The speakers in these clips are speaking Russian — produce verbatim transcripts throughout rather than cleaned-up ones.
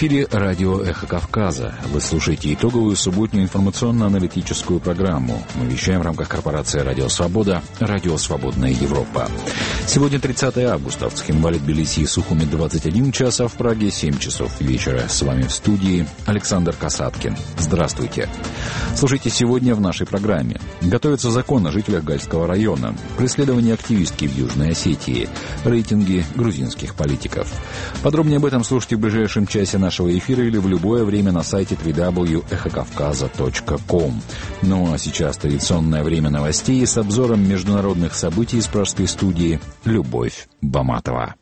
эфире радио «Эхо Кавказа». Вы слушаете итоговую субботнюю информационно-аналитическую программу. Мы вещаем в рамках корпорации «Радио Свобода», «Радио Свободная Европа». Сегодня тридцатое августа. В Цхинвале, Тбилиси и Сухуми двадцать один час, а в Праге семь часов вечера. С вами в студии Александр Касаткин. Здравствуйте. Слушайте сегодня в нашей программе. Готовится закон о жителях Гальского района. Преследование активистки в Южной Осетии. Рейтинги грузинских политиков. Подробнее об этом слушайте в ближайшем часе нашего эфира или в любое время на сайте дабл ю дабл ю дабл ю точка эхо кавказа точка ком. Ну а сейчас традиционное время новостей с обзором международных событий из пражской студии Любовь Баматова.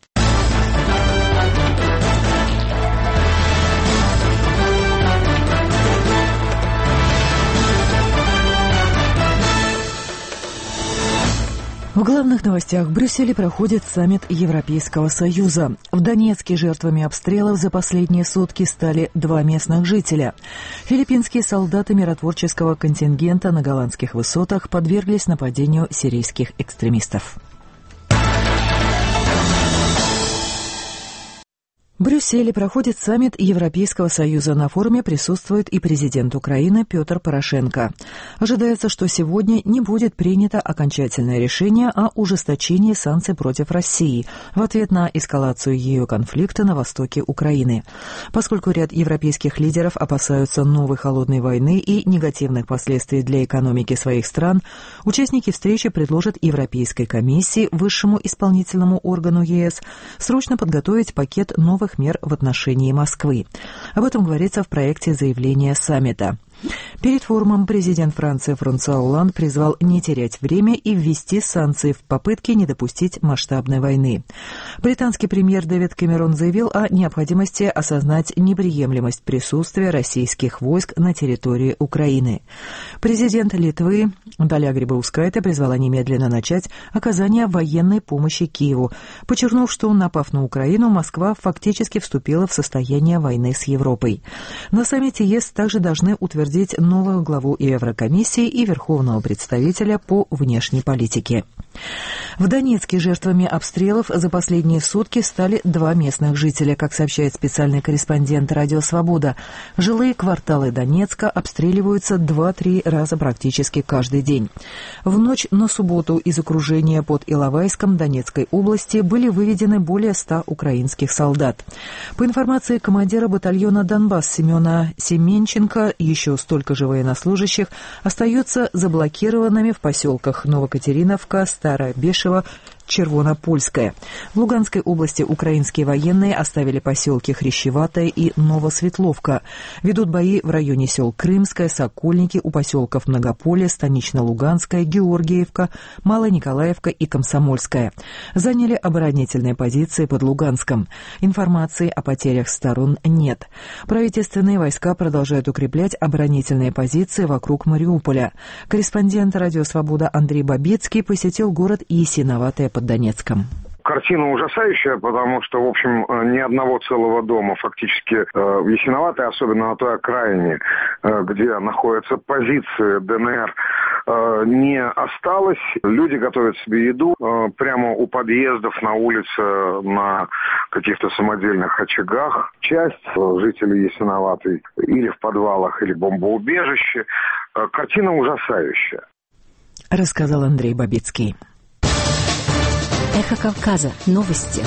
В главных новостях: в Брюсселе проходит саммит Европейского Союза. В Донецке жертвами обстрелов за последние сутки стали два местных жителя. Филиппинские солдаты миротворческого контингента на голландских высотах подверглись нападению сирийских экстремистов. В Брюсселе проходит саммит Европейского Союза. На форуме присутствует и президент Украины Петр Порошенко. Ожидается, что сегодня не будет принято окончательное решение о ужесточении санкций против России в ответ на эскалацию ее конфликта на востоке Украины. Поскольку ряд европейских лидеров опасаются новой холодной войны и негативных последствий для экономики своих стран, участники встречи предложат Европейской комиссии, высшему исполнительному органу ЕС, срочно подготовить пакет новых мер в отношении Москвы. Об этом говорится в проекте заявления саммита. Перед форумом президент Франции Франсуа Олланд призвал не терять время и ввести санкции в попытке не допустить масштабной войны. Британский премьер Дэвид Кэмерон заявил о необходимости осознать неприемлемость присутствия российских войск на территории Украины. Президент Литвы Даля Грибаускайте призвала немедленно начать оказание военной помощи Киеву, подчеркнув, что, напав на Украину, Москва фактически вступила в состояние войны с Европой. На саммите ЕС также должны утвердить новую главу Еврокомиссии и Верховного представителя по внешней политике. В Донецке жертвами обстрелов за последние сутки стали два местных жителя, как сообщает специальный корреспондент «Радио Свобода». Жилые кварталы Донецка обстреливаются два-три раза практически каждый день. В ночь на субботу из окружения под Иловайском Донецкой области были выведены более ста украинских солдат. По информации командира батальона «Донбасс» Семена Семенченко, еще столько же военнослужащих остаются заблокированными в поселках Новокатериновка, Старая Бешева, Червонопольская. В Луганской области украинские военные оставили поселки Хрящеватая и Новосветловка. Ведут бои в районе сел Крымская, Сокольники, у поселков Многополе, Станично-Луганская, Георгиевка, Малониколаевка и Комсомольская. Заняли оборонительные позиции под Луганском. Информации о потерях сторон нет. Правительственные войска продолжают укреплять оборонительные позиции вокруг Мариуполя. Корреспондент «Радио Свобода» Андрей Бабицкий посетил город Ясиноватое под Донецком. Картина ужасающая, потому что, в общем, ни одного целого дома фактически э, в Ясиноватой, особенно на той окраине, э, где находятся позиции ДНР, э, не осталось. Люди готовят себе еду э, прямо у подъездов, на улице, на каких-то самодельных очагах. Часть э, жителей Ясиноватой или в подвалах, или бомбоубежище. Э, картина ужасающая. Рассказал Андрей Бабицкий. Эхо Кавказа. Новости.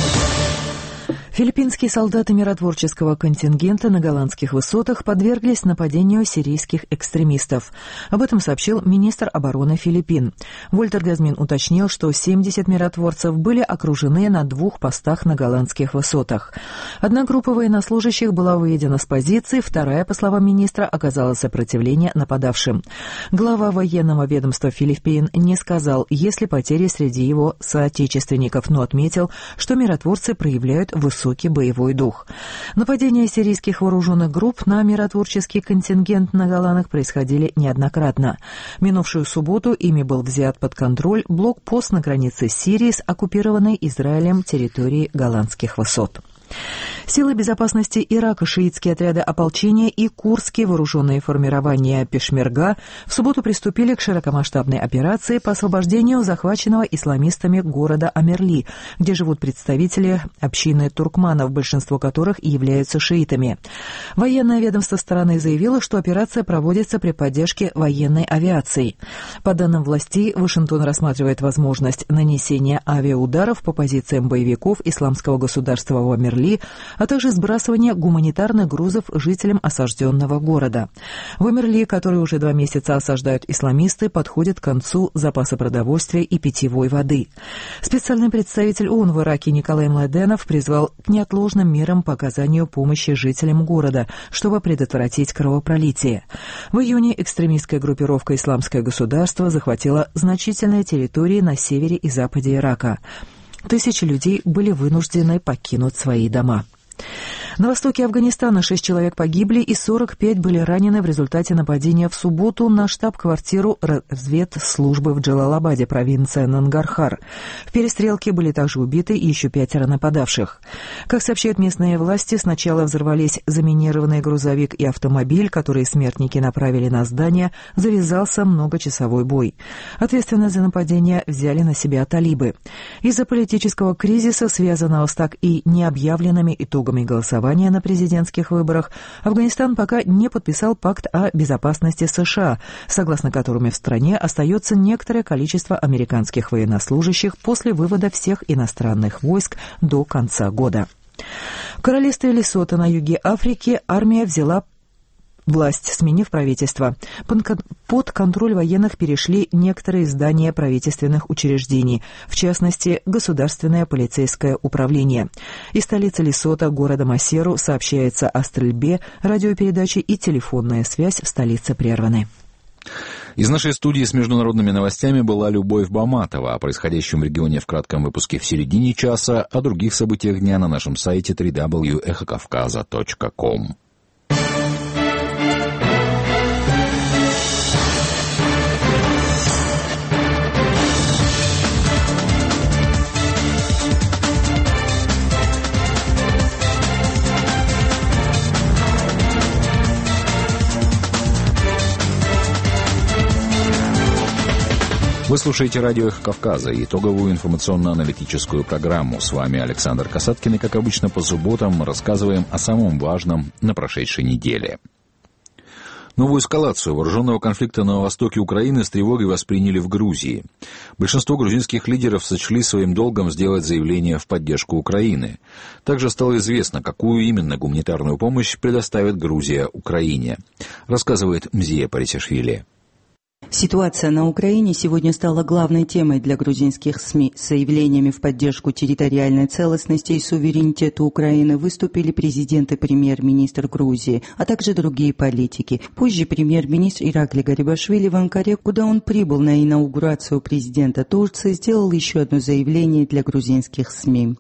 Филиппинские солдаты миротворческого контингента на голландских высотах подверглись нападению сирийских экстремистов. Об этом сообщил министр обороны Филиппин. Вольтер Газмин уточнил, что семьдесят миротворцев были окружены на двух постах на голландских высотах. Одна группа военнослужащих была выведена с позиций, вторая, по словам министра, оказала сопротивление нападавшим. Глава военного ведомства Филиппин не сказал, есть ли потери среди его соотечественников, но отметил, что миротворцы проявляют высокий боевой дух. Нападения сирийских вооруженных групп на миротворческий контингент на Голландах происходили неоднократно. Минувшую субботу ими был взят под контроль блокпост на границе Сирии с оккупированной Израилем территорией голландских высот. Силы безопасности Ирака, шиитские отряды ополчения и курдские вооруженные формирования Пешмерга в субботу приступили к широкомасштабной операции по освобождению захваченного исламистами города Амерли, где живут представители общины туркманов, большинство которых являются шиитами. Военное ведомство страны заявило, что операция проводится при поддержке военной авиации. По данным властей, Вашингтон рассматривает возможность нанесения авиаударов по позициям боевиков Исламского государства в Амерли, а также сбрасывание гуманитарных грузов жителям осажденного города. В Амерли, который уже два месяца осаждают исламисты, подходит к концу запасы продовольствия и питьевой воды. Специальный представитель ООН в Ираке Николай Младенов призвал к неотложным мерам по оказанию помощи жителям города, чтобы предотвратить кровопролитие. В июне экстремистская группировка «Исламское государство» захватила значительные территории на севере и западе Ирака. Тысячи людей были вынуждены покинуть свои дома. На востоке Афганистана шесть человек погибли и сорок пять были ранены в результате нападения в субботу на штаб-квартиру разведслужбы в Джалалабаде, провинция Нангархар. В перестрелке были также убиты еще пятеро нападавших. Как сообщают местные власти, сначала взорвались заминированный грузовик и автомобиль, которые смертники направили на здание, завязался многочасовой бой. Ответственность за нападение взяли на себя талибы. Из-за политического кризиса, связанного с так и необъявленными итогами голосования на президентских выборах, Афганистан пока не подписал пакт о безопасности США, согласно которому в стране остается некоторое количество американских военнослужащих после вывода всех иностранных войск до конца года. В королевстве Лесото на юге Африки армия взяла власть, сменив правительство. Под контроль военных перешли некоторые здания правительственных учреждений, в частности, Государственное полицейское управление. Из столицы Лесото, города Масеру, сообщается о стрельбе, радиопередачи и телефонная связь в столице прерваны. Из нашей студии с международными новостями была Любовь Баматова. О происходящем в регионе в кратком выпуске в середине часа, о других событиях дня на нашем сайте дабл ю дабл ю дабл ю точка эхо кавказа точка ком. Вы слушаете радио «Эхо Кавказа» и итоговую информационно-аналитическую программу. С вами Александр Касаткин, и, как обычно, по субботам мы рассказываем о самом важном на прошедшей неделе. Новую эскалацию вооруженного конфликта на востоке Украины с тревогой восприняли в Грузии. Большинство грузинских лидеров сочли своим долгом сделать заявление в поддержку Украины. Также стало известно, какую именно гуманитарную помощь предоставит Грузия Украине, рассказывает Мзия Парисишвили. Ситуация на Украине сегодня стала главной темой для грузинских СМИ. С заявлениями в поддержку территориальной целостности и суверенитета Украины выступили президент и премьер-министр Грузии, а также другие политики. Позже премьер-министр Иракли Гарибашвили в Анкаре, куда он прибыл на инаугурацию президента Турции, сделал еще одно заявление для грузинских СМИ.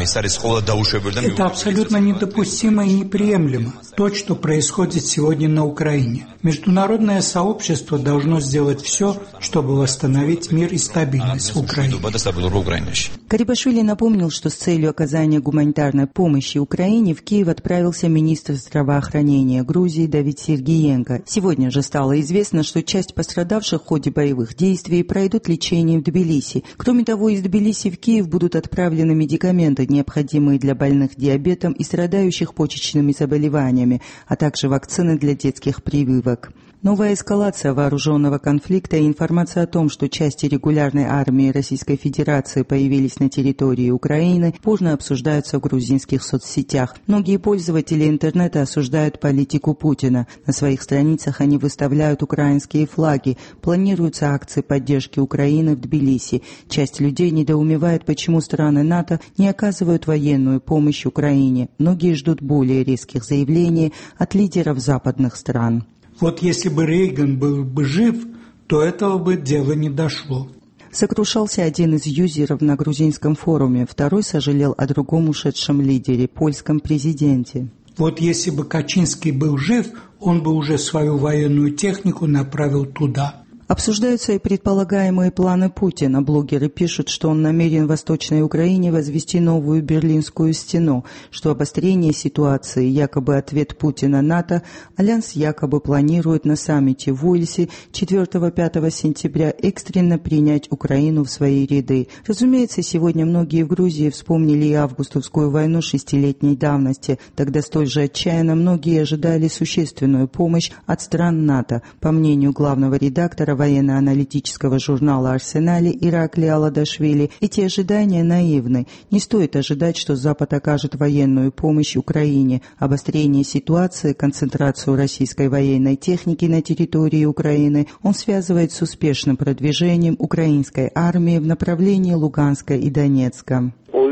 Это абсолютно недопустимо и неприемлемо. То, что происходит сегодня на Украине. Международное сообщество должно сделать все, чтобы восстановить мир и стабильность в Украине. Гарибашвили напомнил, что с целью оказания гуманитарной помощи Украине в Киев отправился министр здравоохранения Грузии Давид Сергиенко. Сегодня же стало известно, что часть пострадавших в ходе боевых действий пройдут лечение в Тбилиси. Кроме того, из Тбилиси в Киев будут отправлены медикаменты, необходимые для больных диабетом и страдающих почечными заболеваниями, а также вакцины для детских прививок. Новая эскалация вооруженного конфликта и информация о том, что части регулярной армии Российской Федерации появились на территории Украины, бурно обсуждаются в грузинских соцсетях. Многие пользователи интернета осуждают политику Путина. На своих страницах они выставляют украинские флаги. Планируются акции поддержки Украины в Тбилиси. Часть людей недоумевает, почему страны НАТО не оказывают военную помощь Украине. Многие ждут более резких заявлений от лидеров западных стран. Вот если бы Рейган был бы жив, то этого бы дела не дошло. Сокрушался один из юзеров на грузинском форуме, второй сожалел о другом ушедшем лидере, польском президенте. Вот если бы Качинский был жив, он бы уже свою военную технику направил туда. Обсуждаются и предполагаемые планы Путина. Блогеры пишут, что он намерен в Восточной Украине возвести новую Берлинскую стену, что обострение ситуации, якобы ответ Путина НАТО, Альянс якобы планирует на саммите в Уэльсе четвёртого-пятого сентября экстренно принять Украину в свои ряды. Разумеется, сегодня многие в Грузии вспомнили и августовскую войну шестилетней давности. Тогда столь же отчаянно многие ожидали существенную помощь от стран НАТО. По мнению главного редактора военно-аналитического журнала «Арсенале» Иракли Аладашвили, эти ожидания наивны. Не стоит ожидать, что Запад окажет военную помощь Украине. Обострение ситуации, концентрацию российской военной техники на территории Украины он связывает с успешным продвижением украинской армии в направлении Луганска и Донецка.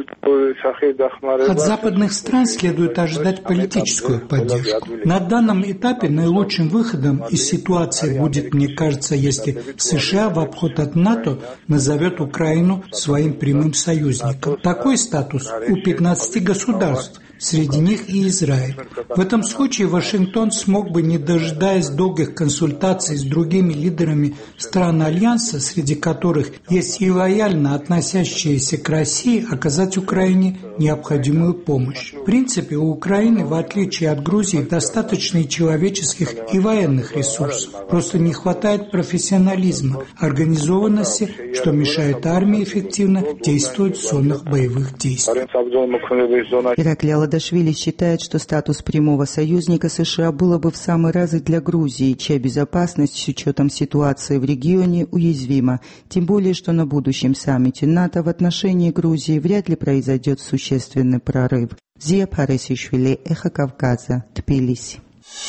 От западных стран следует ожидать политическую поддержку. На данном этапе наилучшим выходом из ситуации будет, мне кажется, если США в обход от НАТО назовет Украину своим прямым союзником. Такой статус у пятнадцати государств, среди них и Израиль. В этом случае Вашингтон смог бы, не дожидаясь долгих консультаций с другими лидерами стран Альянса, среди которых есть и лояльно относящиеся к России, оказать Украине необходимую помощь. В принципе, у Украины, в отличие от Грузии, достаточно и человеческих, и военных ресурсов. Просто не хватает профессионализма, организованности, что мешает армии эффективно действовать в зонах боевых действий. Иракли Аладашвили считает, что статус прямого союзника США было бы в самый раз и для Грузии, чья безопасность с учетом ситуации в регионе уязвима. Тем более, что на будущем саммите НАТО в отношении Грузии вряд ли произойдет существенный прорыв. Зия Паресишвили, Эхо Кавказа, Тбилиси.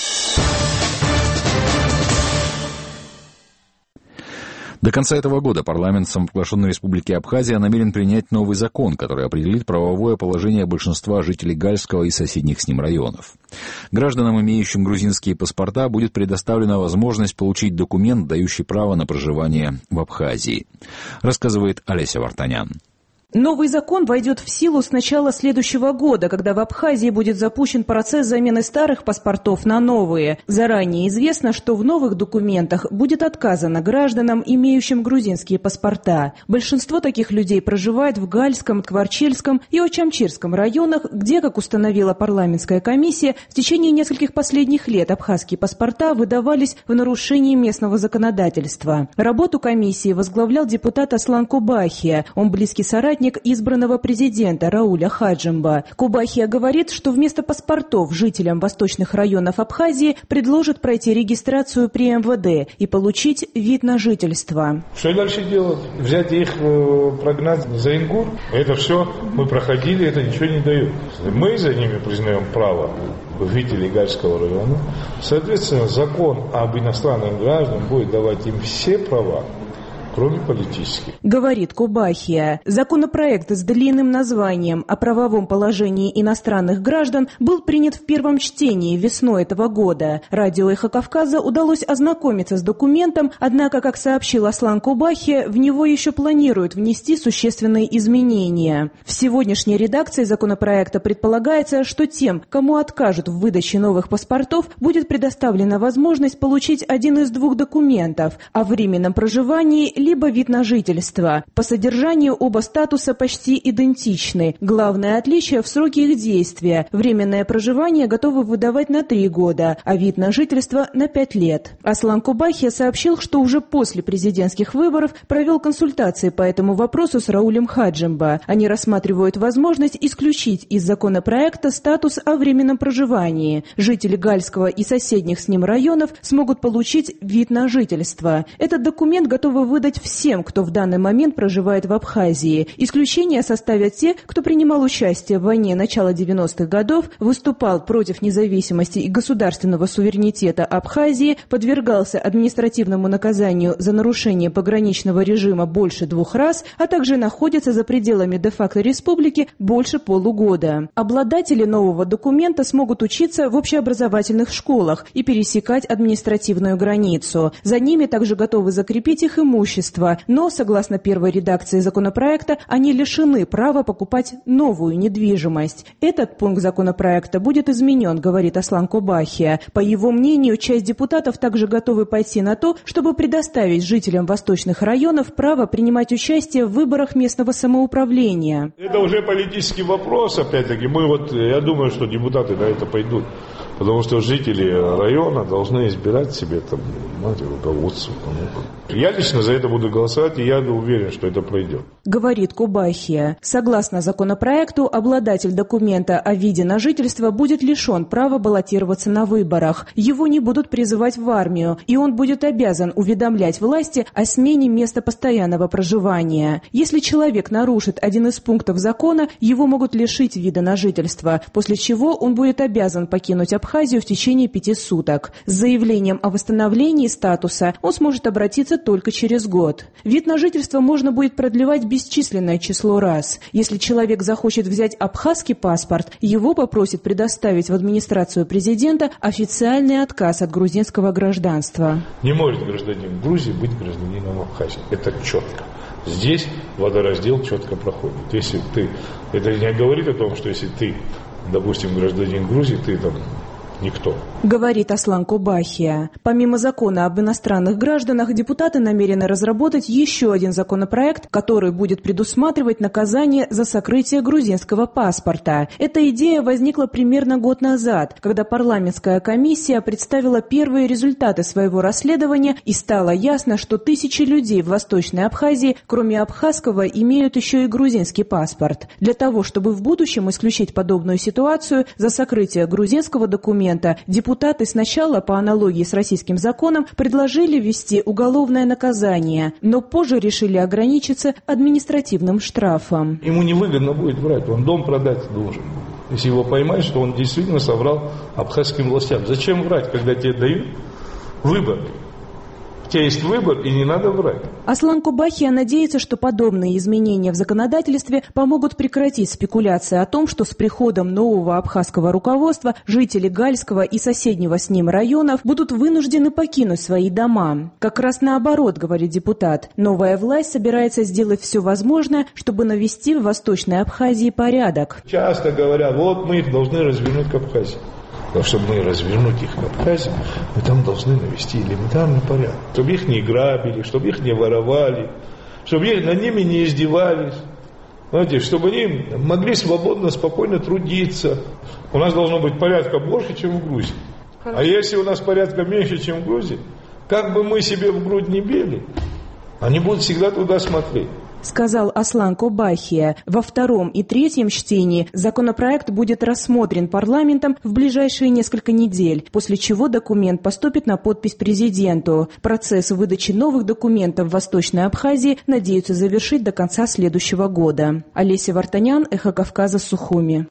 До конца этого года парламент самопровозглашенной республики Абхазия намерен принять новый закон, который определит правовое положение большинства жителей Гальского и соседних с ним районов. Гражданам, имеющим грузинские паспорта, будет предоставлена возможность получить документ, дающий право на проживание в Абхазии, рассказывает Олеся Вартанян. Новый закон войдет в силу с начала следующего года, когда в Абхазии будет запущен процесс замены старых паспортов на новые. Заранее известно, что в новых документах будет отказано гражданам, имеющим грузинские паспорта. Большинство таких людей проживает в Гальском, Кварчельском и Очамчирском районах, где, как установила парламентская комиссия, в течение нескольких последних лет абхазские паспорта выдавались в нарушении местного законодательства. Работу комиссии возглавлял депутат Аслан Кубахия. Он близкий соратник избранного президента Рауля Хаджимба. Кубахия говорит, что вместо паспортов жителям восточных районов Абхазии предложат пройти регистрацию при эм вэ дэ и получить вид на жительство. Что дальше делать? Взять их, прогнать за Ингур? Это все мы проходили, это ничего не дает. Мы за ними признаем право жителей Гальского района. Соответственно, закон об иностранных гражданах будет давать им все права, кроме политических. Говорит Кубахия. Законопроект с длинным названием о правовом положении иностранных граждан был принят в первом чтении весной этого года. Радио «Эхо Кавказа» удалось ознакомиться с документом, однако, как сообщил Аслан Кубахия, в него еще планируют внести существенные изменения. В сегодняшней редакции законопроекта предполагается, что тем, кому откажут в выдаче новых паспортов, будет предоставлена возможность получить один из двух документов о временном проживании либо вид на жительство. По содержанию оба статуса почти идентичны. Главное отличие в сроке их действия. Временное проживание готовы выдавать на три года, а вид на жительство на пять лет. Аслан Кубахия сообщил, что уже после президентских выборов провел консультации по этому вопросу с Раулем Хаджимба. Они рассматривают возможность исключить из законопроекта статус о временном проживании. Жители Гальского и соседних с ним районов смогут получить вид на жительство. Этот документ готовы выдать всем, кто в данный момент проживает в Абхазии. Исключение составят те, кто принимал участие в войне начала девяностых годов, выступал против независимости и государственного суверенитета Абхазии, подвергался административному наказанию за нарушение пограничного режима больше двух раз, а также находятся за пределами де-факто республики больше полугода. Обладатели нового документа смогут учиться в общеобразовательных школах и пересекать административную границу. За ними также готовы закрепить их имущество имущества, но, согласно первой редакции законопроекта, они лишены права покупать новую недвижимость. Этот пункт законопроекта будет изменен, говорит Аслан Кобахия. По его мнению, часть депутатов также готовы пойти на то, чтобы предоставить жителям восточных районов право принимать участие в выборах местного самоуправления. Это уже политический вопрос, опять-таки. Мы вот, я думаю, что депутаты на это пойдут. Потому что жители района должны избирать себе там, знаете, руководство. Я лично за это буду голосовать, и я уверен, что это пройдет. Говорит Кубахия. Согласно законопроекту, обладатель документа о виде на жительство будет лишен права баллотироваться на выборах. Его не будут призывать в армию, и он будет обязан уведомлять власти о смене места постоянного проживания. Если человек нарушит один из пунктов закона, его могут лишить вида на жительство, после чего он будет обязан покинуть Абхазию в течение пяти суток. С заявлением о восстановлении статуса он сможет обратиться только через год. Вид на жительство можно будет продлевать бесчисленное число раз. Если человек захочет взять абхазский паспорт, его попросят предоставить в администрацию президента официальный отказ от грузинского гражданства. Не может гражданин Грузии быть гражданином Абхазии. Это четко. Здесь водораздел четко проходит. Если ты, это не говорит о том, что если ты, допустим, гражданин Грузии, ты там никто. Говорит Аслан Кобахия. Помимо закона об иностранных гражданах, депутаты намерены разработать еще один законопроект, который будет предусматривать наказание за сокрытие грузинского паспорта. Эта идея возникла примерно год назад, когда парламентская комиссия представила первые результаты своего расследования, и стало ясно, что тысячи людей в Восточной Абхазии, кроме абхазского, имеют еще и грузинский паспорт. Для того, чтобы в будущем исключить подобную ситуацию, за сокрытие грузинского документа депутаты сначала, по аналогии с российским законом, предложили ввести уголовное наказание, но позже решили ограничиться административным штрафом. Ему невыгодно будет врать, он дом продать должен. Если его поймают, что он действительно соврал абхазским властям. Зачем врать, когда тебе дают выбор? У тебя есть выбор, и не надо врать. Аслан Кобахия надеется, что подобные изменения в законодательстве помогут прекратить спекуляции о том, что с приходом нового абхазского руководства жители Гальского и соседнего с ним районов будут вынуждены покинуть свои дома. Как раз наоборот, говорит депутат, новая власть собирается сделать все возможное, чтобы навести в Восточной Абхазии порядок. Часто говорят, вот мы их должны развернуть к Абхазии. Но чтобы мы развернуть их в Абхазии, мы там должны навести элементарный порядок. Чтобы их не грабили, чтобы их не воровали, чтобы над ними не издевались. Знаете, чтобы они могли свободно, спокойно трудиться. У нас должно быть порядка больше, чем в Грузии. Хорошо. А если у нас порядка меньше, чем в Грузии, как бы мы себе в грудь не били, они будут всегда туда смотреть. Сказал Аслан Кобахия. Во втором и третьем чтении законопроект будет рассмотрен парламентом в ближайшие несколько недель, после чего документ поступит на подпись президенту. Процесс выдачи новых документов в Восточной Абхазии надеются завершить до конца следующего года. Олеся Вартанян, Эхо Кавказа, Сухуми.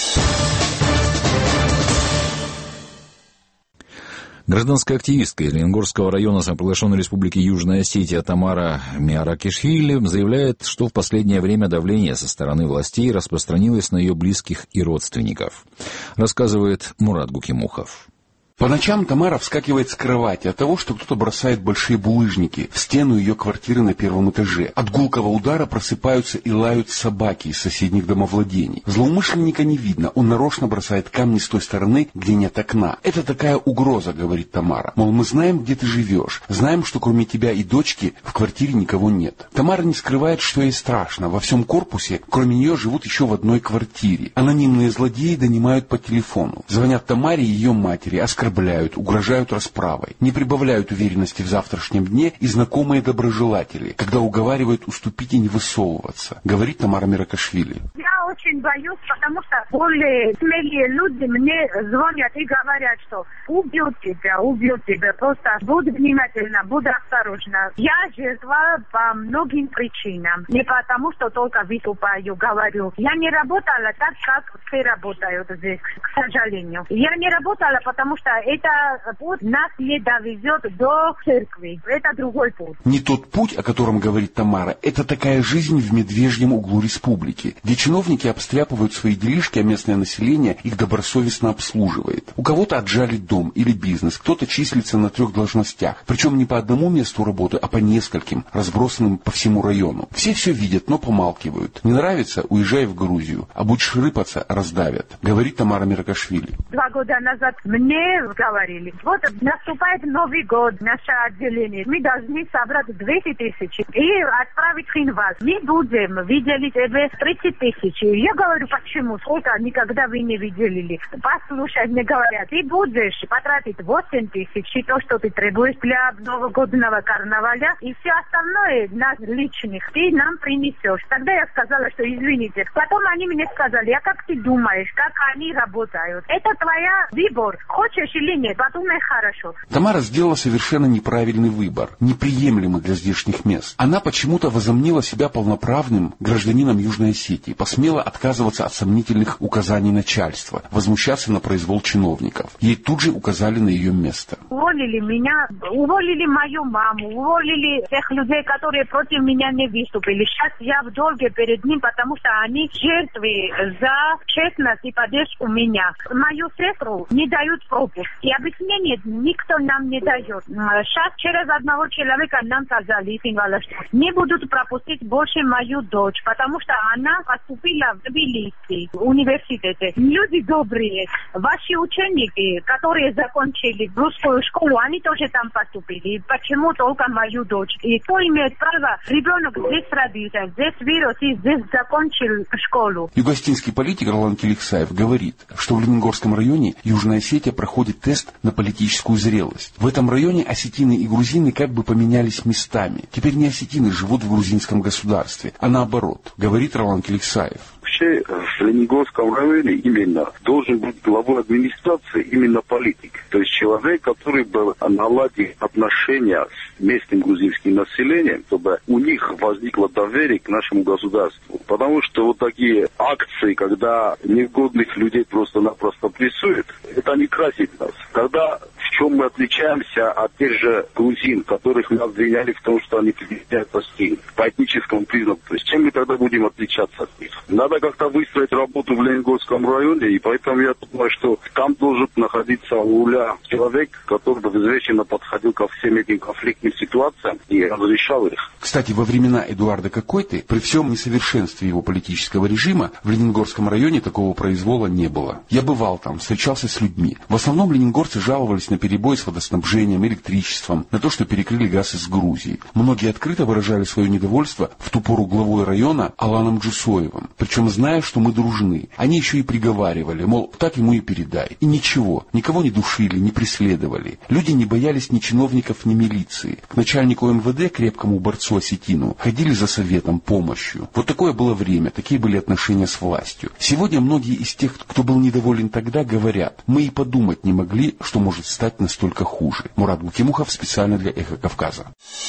Гражданская активистка из Ленгорского района самопровозглашенной республики Южная Осетия Тамара Миаракишвили заявляет, что в последнее время давление со стороны властей распространилось на ее близких и родственников. Рассказывает Мурат Гукимухов. По ночам Тамара вскакивает с кровати от того, что кто-то бросает большие булыжники в стену ее квартиры на первом этаже. От гулкого удара просыпаются и лают собаки из соседних домовладений. Злоумышленника не видно, он нарочно бросает камни с той стороны, где нет окна. Это такая угроза, говорит Тамара. Мол, мы знаем, где ты живешь, знаем, что кроме тебя и дочки в квартире никого нет. Тамара не скрывает, что ей страшно. Во всем корпусе, кроме нее, живут еще в одной квартире. Анонимные злодеи донимают по телефону. Звонят Тамаре и ее матери, оскорбляют. Оскорбляют, угрожают расправой. Не прибавляют уверенности в завтрашнем дне и знакомые доброжелатели, когда уговаривают уступить и не высовываться, говорит Тамара Миаракишвили. Я очень боюсь, потому что более смелые люди мне звонят и говорят, что убьют тебя, убьют тебя. Просто будь внимательна, будь осторожна. Я жертва по многим причинам. Не потому, что только выступаю, говорю. Я не работала так, как все работают здесь, к сожалению. Я не работала, потому что это путь нас не довезет до церкви. Это другой путь. Не тот путь, о котором говорит Тамара, это такая жизнь в медвежьем углу республики, где чиновники чиновники обстряпывают свои делишки, а местное население их добросовестно обслуживает. У кого-то отжали дом или бизнес, кто-то числится на трех должностях, причем не по одному месту работы, а по нескольким, разбросанным по всему району. Все все видят, но помалкивают. Не нравится — уезжай в Грузию, а будешь рыпаться — раздавят, говорит Тамара Миракашвили. Два года назад мне говорили, вот наступает Новый год, наше отделение, мы должны собрать двести тысяч и отправить в Хинваз. Мы будем видели тебе тридцать тысяч. Я говорю, почему? Сколько никогда вы не видели? Послушай, мне говорят, ты будешь потратить восемь тысяч, то, что ты требуешь для новогоднего карнаваля, и все остальное нас личных ты нам принесешь. Тогда я сказала, что извините. Потом они мне сказали, а как ты думаешь, как они работают? Это твоя выбор. Хочешь или нет, подумай хорошо. Тамара сделала совершенно неправильный выбор, неприемлемый для здешних мест. Она почему-то возомнила себя полноправным гражданином Южной Осетии, посмела отказываться от сомнительных указаний начальства, возмущаться на произвол чиновников. Ей тут же указали на ее место. Уволили меня, уволили мою маму, уволили тех людей, которые против меня не выступили. Сейчас я в долге перед ним, потому что они жертвы за честность и поддержку меня. Мою сестру не дают пропуск. И объяснение никто нам не дает. Сейчас через одного человека нам сказали, что не будут пропустить больше мою дочь, потому что она поступила в Тбилиси, в университете. Люди добрые, ваши ученики, которые закончили русскую школу, они тоже там поступили. Почему только мою дочь? И кто имеет право? Ребенок здесь родился, здесь вырос и здесь закончил школу. Югостинский политик Ролан Келиксаев говорит, что в Лениногорском районе Южная Осетия проходит тест на политическую зрелость. В этом районе осетины и грузины как бы поменялись местами. Теперь не осетины живут в грузинском государстве, а наоборот, говорит Ролан Келиксаев. Вообще в Лениногорском районе именно должен быть главой администрации именно политик. То есть человек, который бы наладил отношения с местным грузинским населением, чтобы у них возникло доверие к нашему государству. Потому что вот такие акции, когда негодных людей просто-напросто прессуют, это не красит нас. Когда в чем мы отличаемся от тех же грузин, которых мы обвиняли в том, что они присоединяют Россию по этническому признаку. То есть чем мы тогда будем отличаться от них? Надо как-то выстроить работу в Лениногорском районе, и поэтому я думаю, что там должен находиться у руля человек, который бы взвешенно подходил ко всем этим конфликтным ситуациям и разрешал их. Кстати, во времена Эдуарда Кокойты, при всем несовершенстве его политического режима, в Лениногорском районе такого произвола не было. Я бывал там, встречался с людьми. В основном лениногорцы жаловались на перебой с водоснабжением, электричеством, на то, что перекрыли газ из Грузии. Многие открыто выражали свое недовольство в ту пору главой района Аланом Джусоевым, причем зная, что мы дружны. Они еще и приговаривали, мол, так ему и передай. И ничего, никого не душили, не преследовали. Люди не боялись ни чиновников, ни милиции. К начальнику эм вэ дэ, крепкому борцу осетину, ходили за советом, помощью. Вот такое было время, такие были отношения с властью. Сегодня многие из тех, кто был недоволен тогда, говорят, мы и подумать не могли, что может стать настолько хуже. Мурат Букимухов специально для «Эхо Кавказа».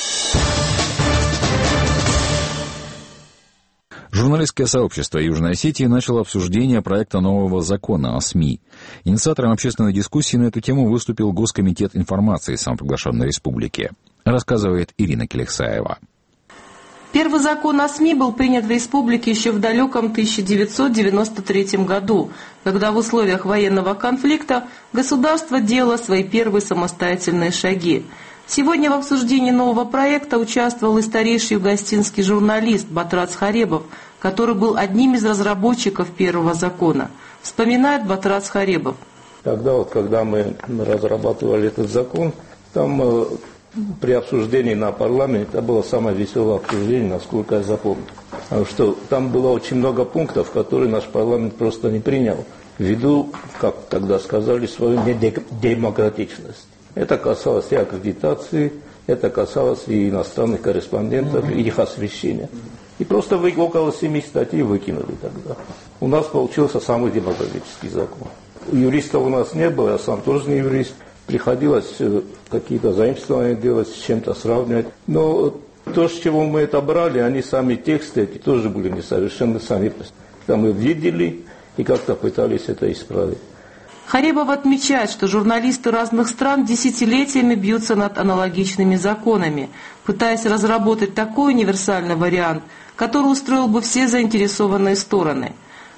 Журналистское сообщество Южной Осетии начало обсуждение проекта нового закона о СМИ. Инициатором общественной дискуссии на эту тему выступил Госкомитет информации самоприглашенной республики. Рассказывает Ирина Келиксаева. Первый закон о СМИ был принят в республике еще в далеком тысяча девятьсот девяносто третьем году, когда в условиях военного конфликта государство делало свои первые самостоятельные шаги. Сегодня в обсуждении нового проекта участвовал и старейший югостинский журналист Батрац Харебов, который был одним из разработчиков первого закона. Вспоминает Батрац Харебов. Тогда, вот, когда мы разрабатывали этот закон, там э, при обсуждении на парламенте, это было самое веселое обсуждение, насколько я запомнил. Потому что там было очень много пунктов, которые наш парламент просто не принял, ввиду, как тогда сказали, свою недемократичность. Это касалось и аккредитации, это касалось и иностранных корреспондентов, и их освещения. И просто вы около семи статей выкинули тогда. У нас получился самый демократический закон. Юристов у нас не было, я сам тоже не юрист. Приходилось какие-то заимствования делать, с чем-то сравнивать. Но то, с чего мы это брали, они сами тексты эти тоже были несовершенны сами. Там мы видели и как-то пытались это исправить. Харебов отмечает, что журналисты разных стран десятилетиями бьются над аналогичными законами, пытаясь разработать такой универсальный вариант, который устроил бы все заинтересованные стороны.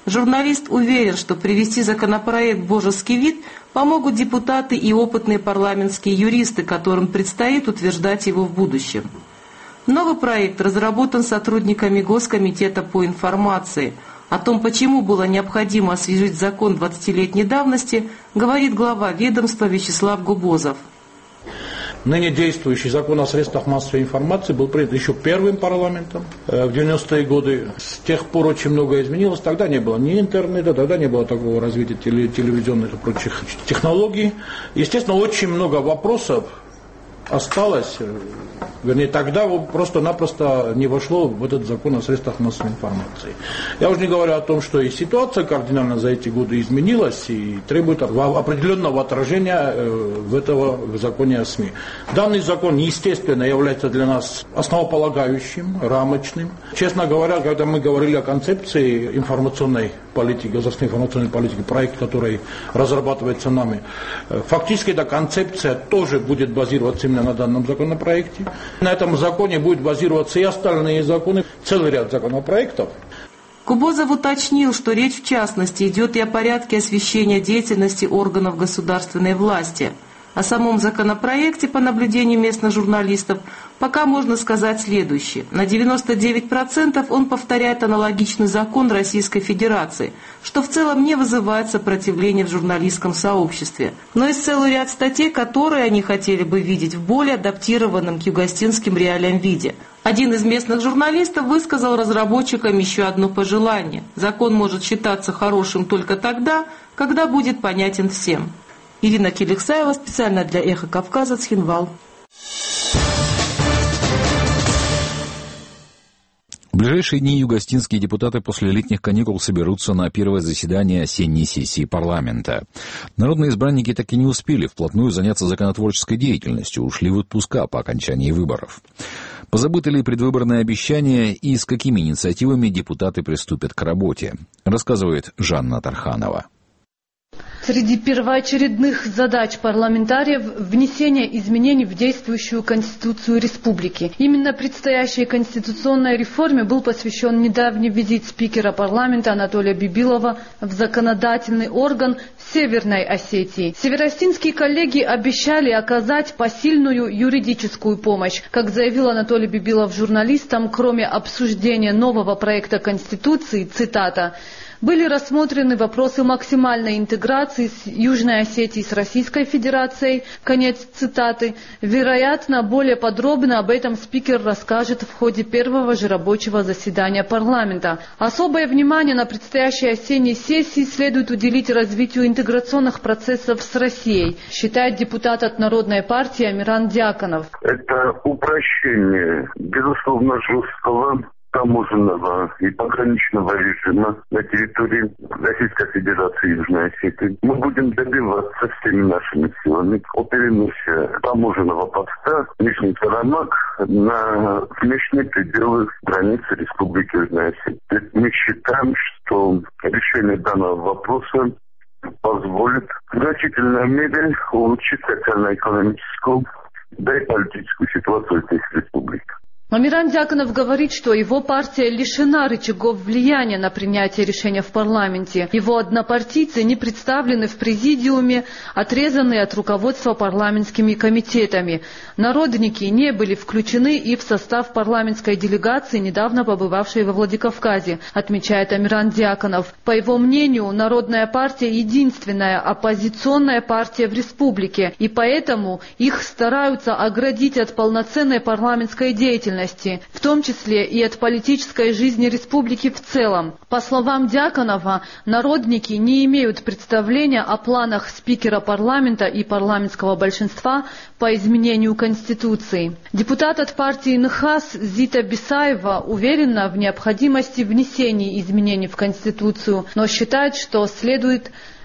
Журналист уверен, что привести законопроект в божеский вид помогут депутаты и опытные парламентские юристы, которым предстоит утверждать его в будущем. Новый проект разработан сотрудниками Госкомитета по информации. О том, почему было необходимо освежить закон двадцатилетней давности, говорит глава ведомства Вячеслав Губозов. Ныне действующий закон о средствах массовой информации был принят еще первым парламентом в девяностые годы. С тех пор очень многое изменилось. Тогда не было ни интернета, тогда не было такого развития телевизионных и прочих технологий. Естественно, очень много вопросов осталось, вернее, тогда просто-напросто не вошло в этот закон о средствах массовой информации. Я уже не говорю о том, что и ситуация кардинально за эти годы изменилась и требует определенного отражения в этого в законе о СМИ. Данный закон, естественно, является для нас основополагающим, рамочным. Честно говоря, когда мы говорили о концепции информационной политики, государственной информационной политики, проект, который разрабатывается нами, фактически эта концепция тоже будет базироваться именно на данном законопроекте. На этом законе будет базироваться и остальные законы, целый ряд законопроектов. Губозов уточнил, что речь в частности идет и о порядке освещения деятельности органов государственной власти. О самом законопроекте, по наблюдению местных журналистов, пока можно сказать следующее. На девяносто девять процентов он повторяет аналогичный закон Российской Федерации, что в целом не вызывает сопротивления в журналистском сообществе. Но есть целый ряд статей, которые они хотели бы видеть в более адаптированном к югостинским реалиям виде. Один из местных журналистов высказал разработчикам еще одно пожелание. Закон может считаться хорошим только тогда, когда будет понятен всем. Ирина Келексаева, специально для «Эхо Кавказа», Цхинвал. В ближайшие дни югостинские депутаты после летних каникул соберутся на первое заседание осенней сессии парламента. Народные избранники так и не успели вплотную заняться законотворческой деятельностью, ушли в отпуска по окончании выборов. Позабыты ли предвыборные обещания и с какими инициативами депутаты приступят к работе, рассказывает Жанна Тарханова. Среди первоочередных задач парламентариев – внесение изменений в действующую Конституцию Республики. Именно предстоящей конституционной реформе был посвящен недавний визит спикера парламента Анатолия Бибилова в законодательный орган Северной Осетии. Северостинские коллеги обещали оказать посильную юридическую помощь. Как заявил Анатолий Бибилов журналистам, кроме обсуждения нового проекта Конституции, цитата, были рассмотрены вопросы максимальной интеграции с Южной Осетией с Российской Федерацией. Конец цитаты. Вероятно, более подробно об этом спикер расскажет в ходе первого же рабочего заседания парламента. Особое внимание на предстоящей осенней сессии следует уделить развитию интеграционных процессов с Россией, считает депутат от Народной партии Амиран Дьяконов. Это упрощение, безусловно, жесткого таможенного и пограничного режима на территории Российской Федерации и Южной Осетии. Мы будем добиваться всеми нашими силами о переносе таможенного поста Нижний Карамак на внешние пределы границы Республики Южная Осетия. Мы считаем, что решение данного вопроса позволит в значительной мере улучшить социально-экономическую, да и политическую ситуацию в этих республиках. Амиран Дьяконов говорит, что его партия лишена рычагов влияния на принятие решения в парламенте. Его однопартийцы не представлены в президиуме, отрезаны от руководства парламентскими комитетами. Народники не были включены и в состав парламентской делегации, недавно побывавшей во Владикавказе, отмечает Амиран Дьяконов. По его мнению, Народная партия единственная оппозиционная партия в республике, и поэтому их стараются оградить от полноценной парламентской деятельности, в том числе и от политической жизни республики в целом. По словам Дьяконова, народники не имеют представления о планах спикера парламента и парламентского большинства по изменению Конституции. Депутат от партии НХАС Зита Бисаева уверена в необходимости внесения изменений в Конституцию, но считает, что следует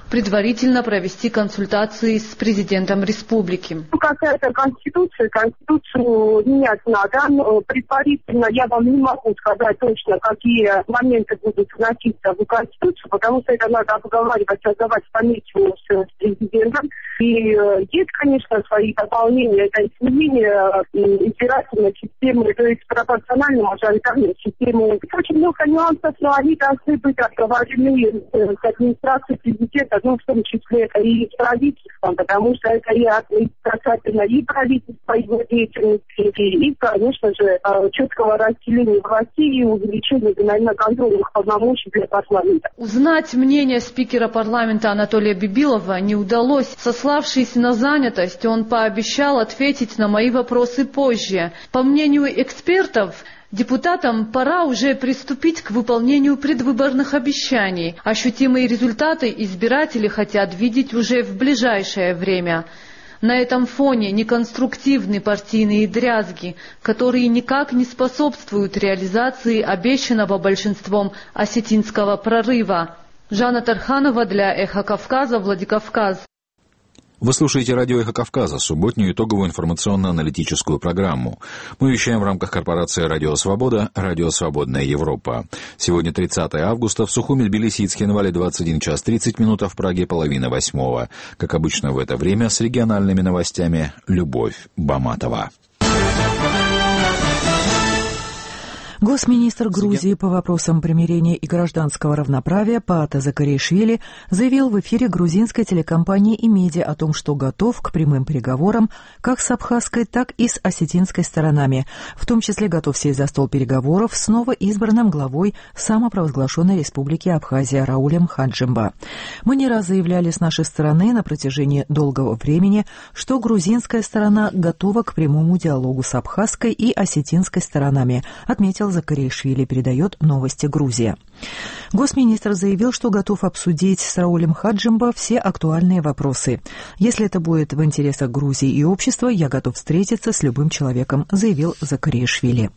предварительно провести консультации с президентом республики. Что касается Конституции, Конституцию менять надо, но предварительно я вам не могу сказать точно, какие моменты будут вноситься в Конституцию, потому что это надо обговаривать, создавать комиссию с президентом. И есть, конечно, свои дополнения, это изменение избирательной системы, то есть пропорционально-мажоритарной системы. Очень много нюансов, но они должны быть обговорены с администрацией президента, ну, в том числе это и с правительством, потому что это и касательно и правительства, и его деятельности, и, конечно же, четкого разделения властей и увеличения, наверное, контрольных полномочий для парламента. Узнать мнение спикера парламента Анатолия Бибилова не удалось. Сославшись на занятость, он пообещал ответить на мои вопросы позже. По мнению экспертов, депутатам пора уже приступить к выполнению предвыборных обещаний. Ощутимые результаты избиратели хотят видеть уже в ближайшее время. На этом фоне неконструктивны партийные дрязги, которые никак не способствуют реализации обещанного большинством осетинского прорыва. Жанна Тарханова для «Эхо Кавказа», Владикавказ. Вы слушаете радио «Эхо Кавказа», субботнюю итоговую информационно-аналитическую программу. Мы вещаем в рамках корпорации «Радио Свобода», «Радио Свободная Европа». Сегодня тридцатое августа, в Сухуми, Тбилиси и Цхинвале двадцать один час тридцать минут, а в Праге половина восьмого. Как обычно в это время с региональными новостями Любовь Баматова. Госминистр Грузии по вопросам примирения и гражданского равноправия Паата Закаришвили заявил в эфире грузинской телекомпании «Имедиа» о том, что готов к прямым переговорам как с абхазской, так и с осетинской сторонами, в том числе готов сесть за стол переговоров с новоизбранным главой самопровозглашенной республики Абхазия Раулем Хаджимба. Мы не раз заявляли с нашей стороны на протяжении долгого времени, что грузинская сторона готова к прямому диалогу с абхазской и осетинской сторонами, отметил Закаришвили, передает «Новости Грузия». Госминистр заявил, что готов обсудить с Раулем Хаджимба все актуальные вопросы. Если это будет в интересах Грузии и общества, я готов встретиться с любым человеком, заявил Закаришвили.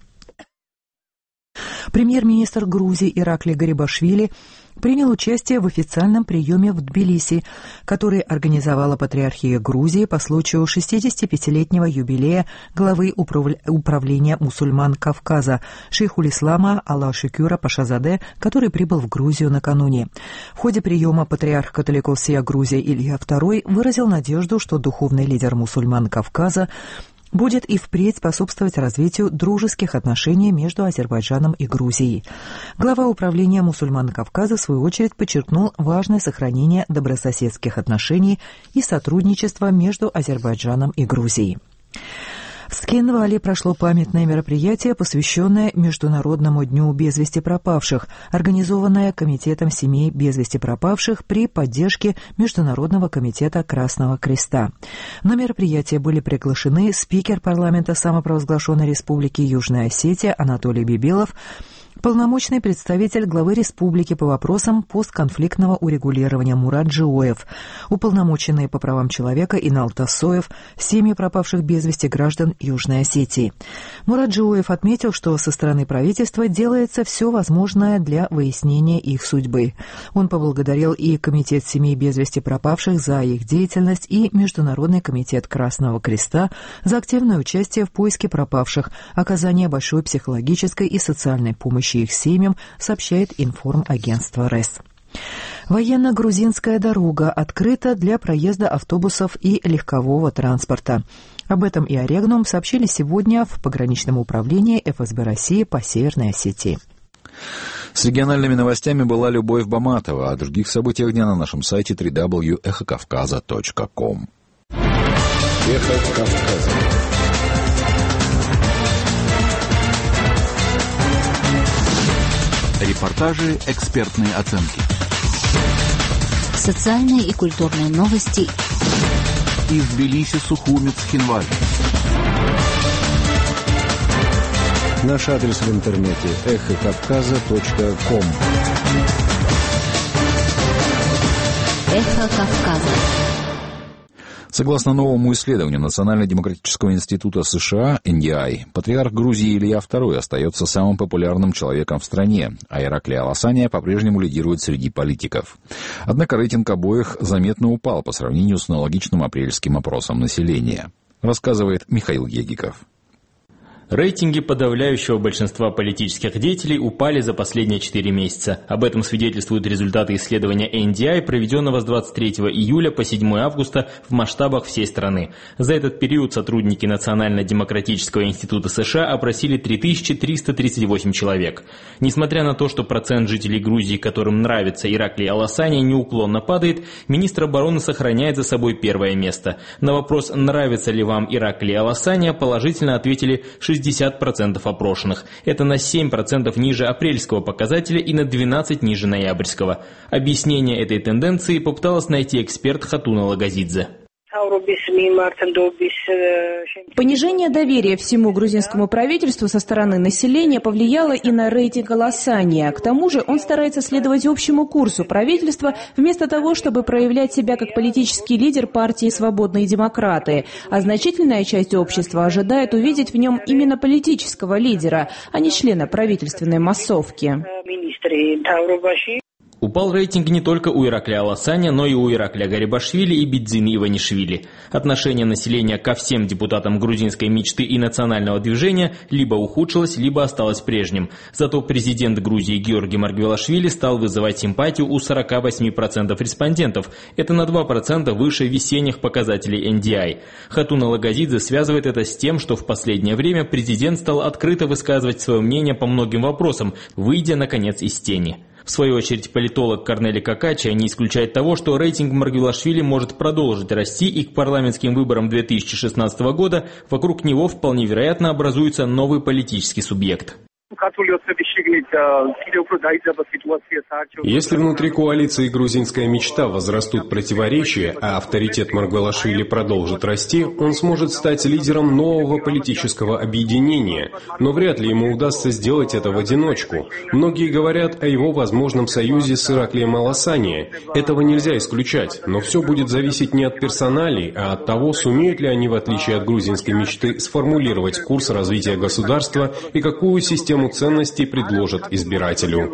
Премьер-министр Грузии Иракли Гарибашвили принял участие в официальном приеме в Тбилиси, который организовала Патриархия Грузии по случаю шестидесятипятилетнего юбилея главы управления мусульман Кавказа шейхуль-ислама Алла-Шукюра Пашазаде, который прибыл в Грузию накануне. В ходе приема патриарх католикосия Грузии Илья второй выразил надежду, что духовный лидер мусульман Кавказа будет и впредь способствовать развитию дружеских отношений между Азербайджаном и Грузией. Глава управления мусульман Кавказа, в свою очередь, подчеркнул важное сохранение добрососедских отношений и сотрудничества между Азербайджаном и Грузией. В Цхинвале прошло памятное мероприятие, посвященное Международному дню без вести пропавших, организованное Комитетом семей без вести пропавших при поддержке Международного комитета Красного Креста. На мероприятие были приглашены спикер парламента самопровозглашенной республики Южная Осетия Анатолий Бибилов, полномочный представитель главы республики по вопросам постконфликтного урегулирования Мурат Джиоев, уполномоченные по правам человека Инал Тасоев, семьи пропавших без вести граждан Южной Осетии. Мурат Джиоев отметил, что со стороны правительства делается все возможное для выяснения их судьбы. Он поблагодарил и Комитет семей без вести пропавших за их деятельность, и Международный комитет Красного Креста за активное участие в поиске пропавших, оказание большой психологической и социальной помощи их семьям, сообщает информагентство РЭС. Военно-грузинская дорога открыта для проезда автобусов и легкового транспорта. Об этом и о Регнум сообщили сегодня в пограничном управлении эф эс бэ России по Северной Осетии. С региональными новостями была Любовь Баматова. О других событиях дня на нашем сайте дабл ю дабл ю дабл ю точка эхо кавказа точка ком. Эхо Кавказа. Репортажи, экспертные оценки. Социальные и культурные новости. Из Тбилиси, Сухуми, Цхинвале. Наш адрес в интернете эхо кавказа точка ком. Эхо Кавказа. Согласно новому исследованию Национально-демократического института США эн ди ай, патриарх Грузии Илья второй остается самым популярным человеком в стране, а Ираклий Аласания по-прежнему лидирует среди политиков. Однако рейтинг обоих заметно упал по сравнению с аналогичным апрельским опросом населения, рассказывает Михаил Егиков. Рейтинги подавляющего большинства политических деятелей упали за последние четыре месяца. Об этом свидетельствуют результаты исследования эн ди ай, проведенного с двадцать третьего июля по седьмое августа в масштабах всей страны. За этот период сотрудники Национально-демократического института США опросили три тысячи триста тридцать восемь человек. Несмотря на то, что процент жителей Грузии, которым нравится Ираклий Аласания, неуклонно падает, министр обороны сохраняет за собой первое место. На вопрос, нравится ли вам Ираклий Аласания, положительно ответили шестьдесят процентов опрошенных. Это на семь процентов ниже апрельского показателя и на двенадцать процентов ниже ноябрьского. Объяснение этой тенденции попыталась найти эксперт Хатуна Лагазидзе. Понижение доверия всему грузинскому правительству со стороны населения повлияло и на рейтинг Аласания. К тому же он старается следовать общему курсу правительства, вместо того, чтобы проявлять себя как политический лидер партии «Свободные демократы». А значительная часть общества ожидает увидеть в нем именно политического лидера, а не члена правительственной массовки. Упал рейтинг не только у Ираклия Аласания, но и у Ираклия Гарибашвили и Бидзины Иванишвили. Отношение населения ко всем депутатам грузинской мечты и национального движения либо ухудшилось, либо осталось прежним. Зато президент Грузии Георгий Маргвелашвили стал вызывать симпатию у сорока восьми процентов респондентов. Это на два процента выше весенних показателей эн ди ай. Хатуна Лагазидзе связывает это с тем, что в последнее время президент стал открыто высказывать свое мнение по многим вопросам, выйдя, наконец, из тени. В свою очередь, политолог Корнели Какача не исключает того, что рейтинг Маргвелашвили может продолжить расти, и к парламентским выборам две тысячи шестнадцатого года вокруг него вполне вероятно образуется новый политический субъект. Если внутри коалиции «Грузинская мечта» возрастут противоречия, а авторитет Маргвелашвили продолжит расти, он сможет стать лидером нового политического объединения. Но вряд ли ему удастся сделать это в одиночку. Многие говорят о его возможном союзе с Ираклием Аласания. Этого нельзя исключать, но все будет зависеть не от персоналей, а от того, сумеют ли они, в отличие от грузинской мечты, сформулировать курс развития государства и какую систему ценностей предложат избирателю.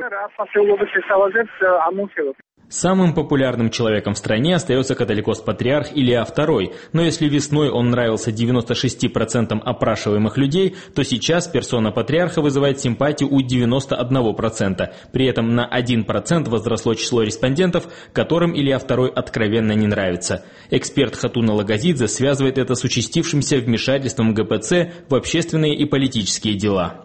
Самым популярным человеком в стране остается католикос-патриарх Илья второй, но если весной он нравился девяноста шести процентам опрашиваемых людей, то сейчас персона патриарха вызывает симпатию у девяноста одного процента. При этом на один процент возросло число респондентов, которым Илья второй откровенно не нравится. Эксперт Хатуна Лагазидзе связывает это с участившимся вмешательством гэ пэ цэ в общественные и политические дела.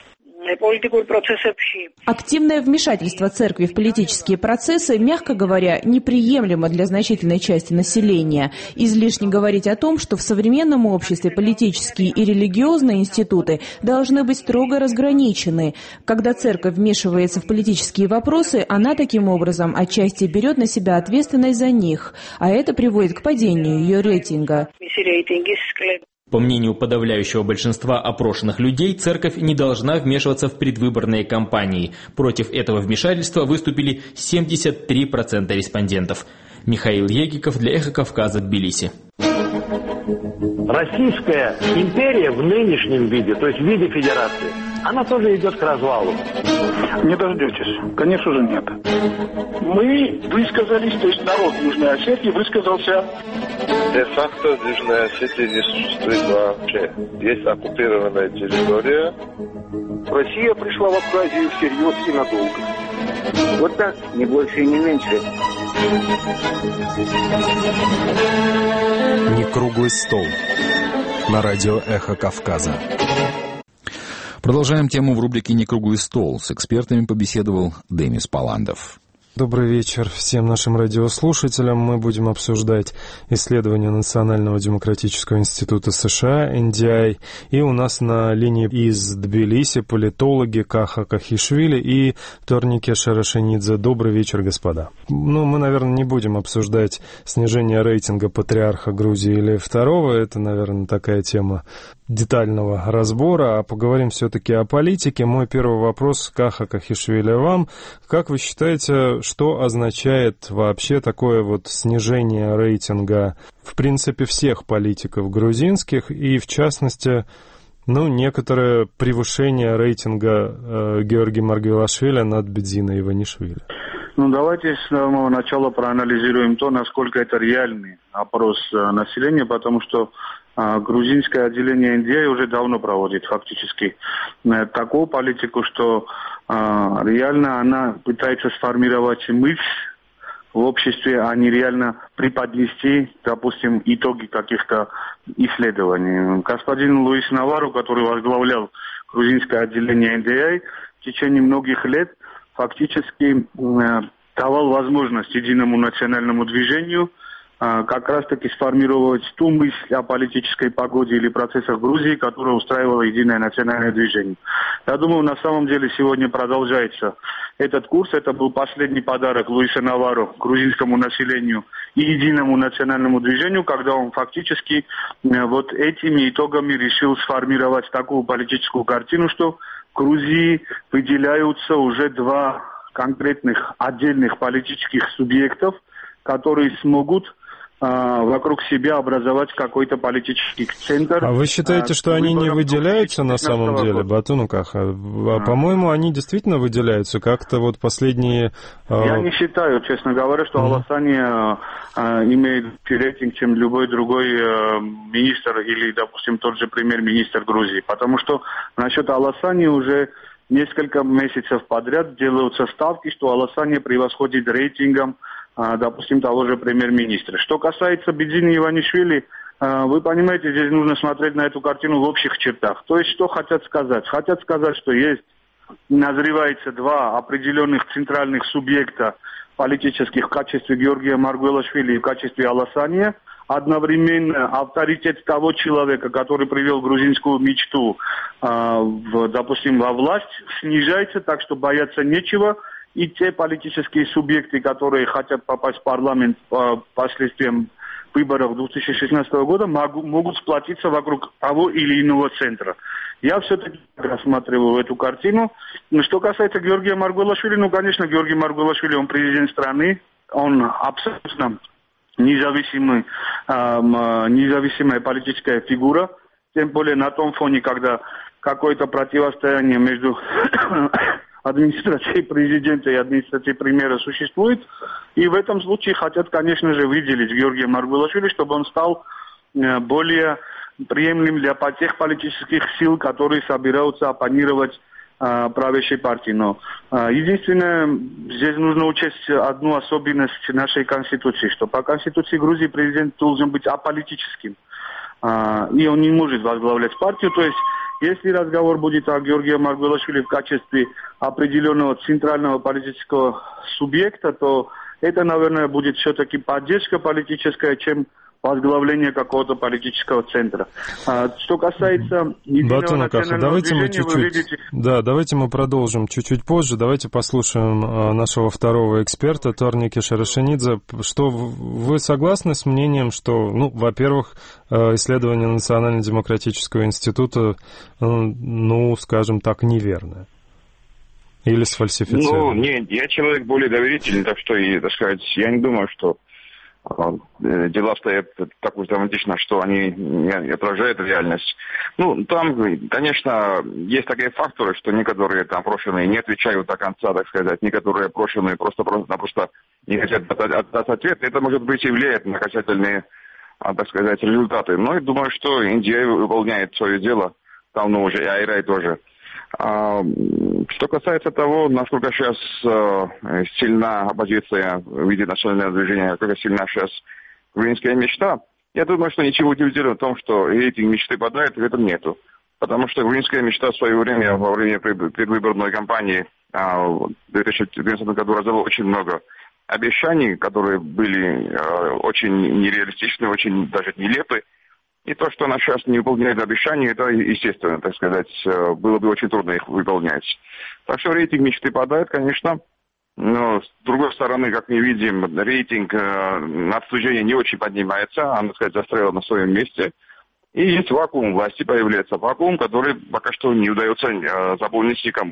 Активное вмешательство церкви в политические процессы, мягко говоря, неприемлемо для значительной части населения. Излишне говорить о том, что в современном обществе политические и религиозные институты должны быть строго разграничены. Когда церковь вмешивается в политические вопросы, она таким образом отчасти берет на себя ответственность за них, а это приводит к падению ее рейтинга. По мнению подавляющего большинства опрошенных людей, церковь не должна вмешиваться в предвыборные кампании. Против этого вмешательства выступили семьдесят три процента респондентов. Михаил Егиков для «Эхо Кавказа», Тбилиси. Российская империя в нынешнем виде, то есть в виде федерации, она тоже идет к развалу. Не дождетесь. Конечно же, нет. Мы высказались, то есть народ Южной Осетии высказался. Де-факто Южная Осетия не существует вообще. Есть оккупированная территория. Россия пришла в Абхазию всерьез и надолго. Вот так, не больше и не меньше. Не круглый стол. На радио «Эхо Кавказа». Продолжаем тему в рубрике «Не круглый стол». С экспертами побеседовал Демис Паландов. Добрый вечер всем нашим радиослушателям. Мы будем обсуждать исследования Национального демократического института США, эн ди ай. И у нас на линии из Тбилиси политологи Каха Кахишвили и Торнике Шарашенидзе. Добрый вечер, господа. Ну, мы, наверное, не будем обсуждать снижение рейтинга патриарха Грузии Ильи второго. Это, наверное, такая тема детального разбора, а поговорим все-таки о политике. Мой первый вопрос, Каха Кахишвили, вам. Как вы считаете, что означает вообще такое вот снижение рейтинга, в принципе, всех политиков грузинских и, в частности, ну, некоторое превышение рейтинга э, Георгия Маргвелашвили над Бедзиной Иванишвили? Ну, давайте с самого начала проанализируем то, насколько это реальный опрос населения, потому что а, грузинское отделение эн ди эй уже давно проводит фактически а, такую политику, что а, реально она пытается сформировать мысль в обществе, а не реально преподнести, допустим, итоги каких-то исследований. Господин Луис Наварро, который возглавлял грузинское отделение эн ди эй, в течение многих лет фактически э, давал возможность единому национальному движению э, как раз-таки сформировать ту мысль о политической погоде или процессах Грузии, которая устраивала единое национальное движение. Я думаю, на самом деле сегодня продолжается этот курс. Это был последний подарок Луиса Наварро грузинскому населению и единому национальному движению, когда он фактически э, вот этими итогами решил сформировать такую политическую картину, что в Грузии выделяются уже два конкретных отдельных политических субъектов, которые смогут э, вокруг себя образовать какой-то политический центр. А вы считаете, э, что они не выделяются на самом деле, Батуну Каха? А, по-моему, они действительно выделяются. Как-то вот последние... Э... Я не считаю, честно говоря, что mm-hmm. Аласани э, имеет рейтинг, чем любой другой э, министр или, допустим, тот же премьер-министр Грузии. Потому что насчет Аласани уже несколько месяцев подряд делаются ставки, что Аласани превосходит рейтингом, э, допустим, того же премьер-министра. Что касается Бедзины Иванишвили, э, вы понимаете, здесь нужно смотреть на эту картину в общих чертах. То есть, что хотят сказать? Хотят сказать, что есть, назревается два определенных центральных субъекта политических в качестве Георгия Маргвелашвили и в качестве Аласания. Одновременно авторитет того человека, который привел грузинскую мечту, э, в, допустим, во власть, снижается, так что бояться нечего. И те политические субъекты, которые хотят попасть в парламент по последствиям выборов две тысячи шестнадцатого года, могу, могут сплотиться вокруг того или иного центра. Я все-таки рассматриваю эту картину. Что касается Георгия Маргвелашвили, ну, конечно, Георгий Маргвелашвили, он президент страны, он абсолютно независимый, эм, независимая политическая фигура, тем более на том фоне, когда какое-то противостояние между администрацией президента и администрацией премьера существует. И в этом случае хотят, конечно же, выделить Георгия Маргвелашвили, чтобы он стал э, более приемлем для тех политических сил, которые собираются оппонировать э, правящей партии. Но э, единственное, здесь нужно учесть одну особенность нашей Конституции, что по Конституции Грузии президент должен быть аполитическим. Э, и он не может возглавлять партию. То есть, если разговор будет о Георгии Маргвелашвили в качестве определенного центрального политического субъекта, то это, наверное, будет все-таки поддержка политическая, чем возглавление какого-то политического центра. А, что касается единого национального движения, вы видите... Да, давайте мы продолжим чуть-чуть позже. Давайте послушаем а, нашего второго эксперта, Торники Шарашенидзе. Что вы согласны с мнением, что, ну, во-первых, исследование Национально-демократического института, ну, скажем так, неверное? Или сфальсифицировано? Ну, нет, я человек более доверительный, так что, и, так сказать, я не думаю, что дела стоят так уж драматично, что они не отражают реальность. Ну, там, конечно, есть такие факторы, что некоторые там опрошенные не отвечают до конца, так сказать, некоторые опрошенные просто-просто не хотят отдать ответ. Это, может быть, и влияет на окончательные, так сказать, результаты. Но я думаю, что Индия выполняет свое дело давно уже, и Айрай тоже. А, что касается того, насколько сейчас э, сильна оппозиция в виде национального движения, насколько сильна сейчас грузинская мечта, я думаю, что ничего удивительного в том, что эти мечты падают, в этом нету. Потому что грузинская мечта в свое время, во время предвыборной кампании а, в две тысячи двенадцатом году раздала очень много обещаний, которые были э, очень нереалистичны, очень даже нелепы. И то, что она сейчас не выполняет обещания, это, естественно, так сказать, было бы очень трудно их выполнять. Так что рейтинг мечты падает, конечно. Но, с другой стороны, как мы видим, рейтинг э, на обслуживание не очень поднимается, она, так сказать, застряла на своем месте. И есть вакуум власти, появляется вакуум, который пока что не удается э, заполнить никому.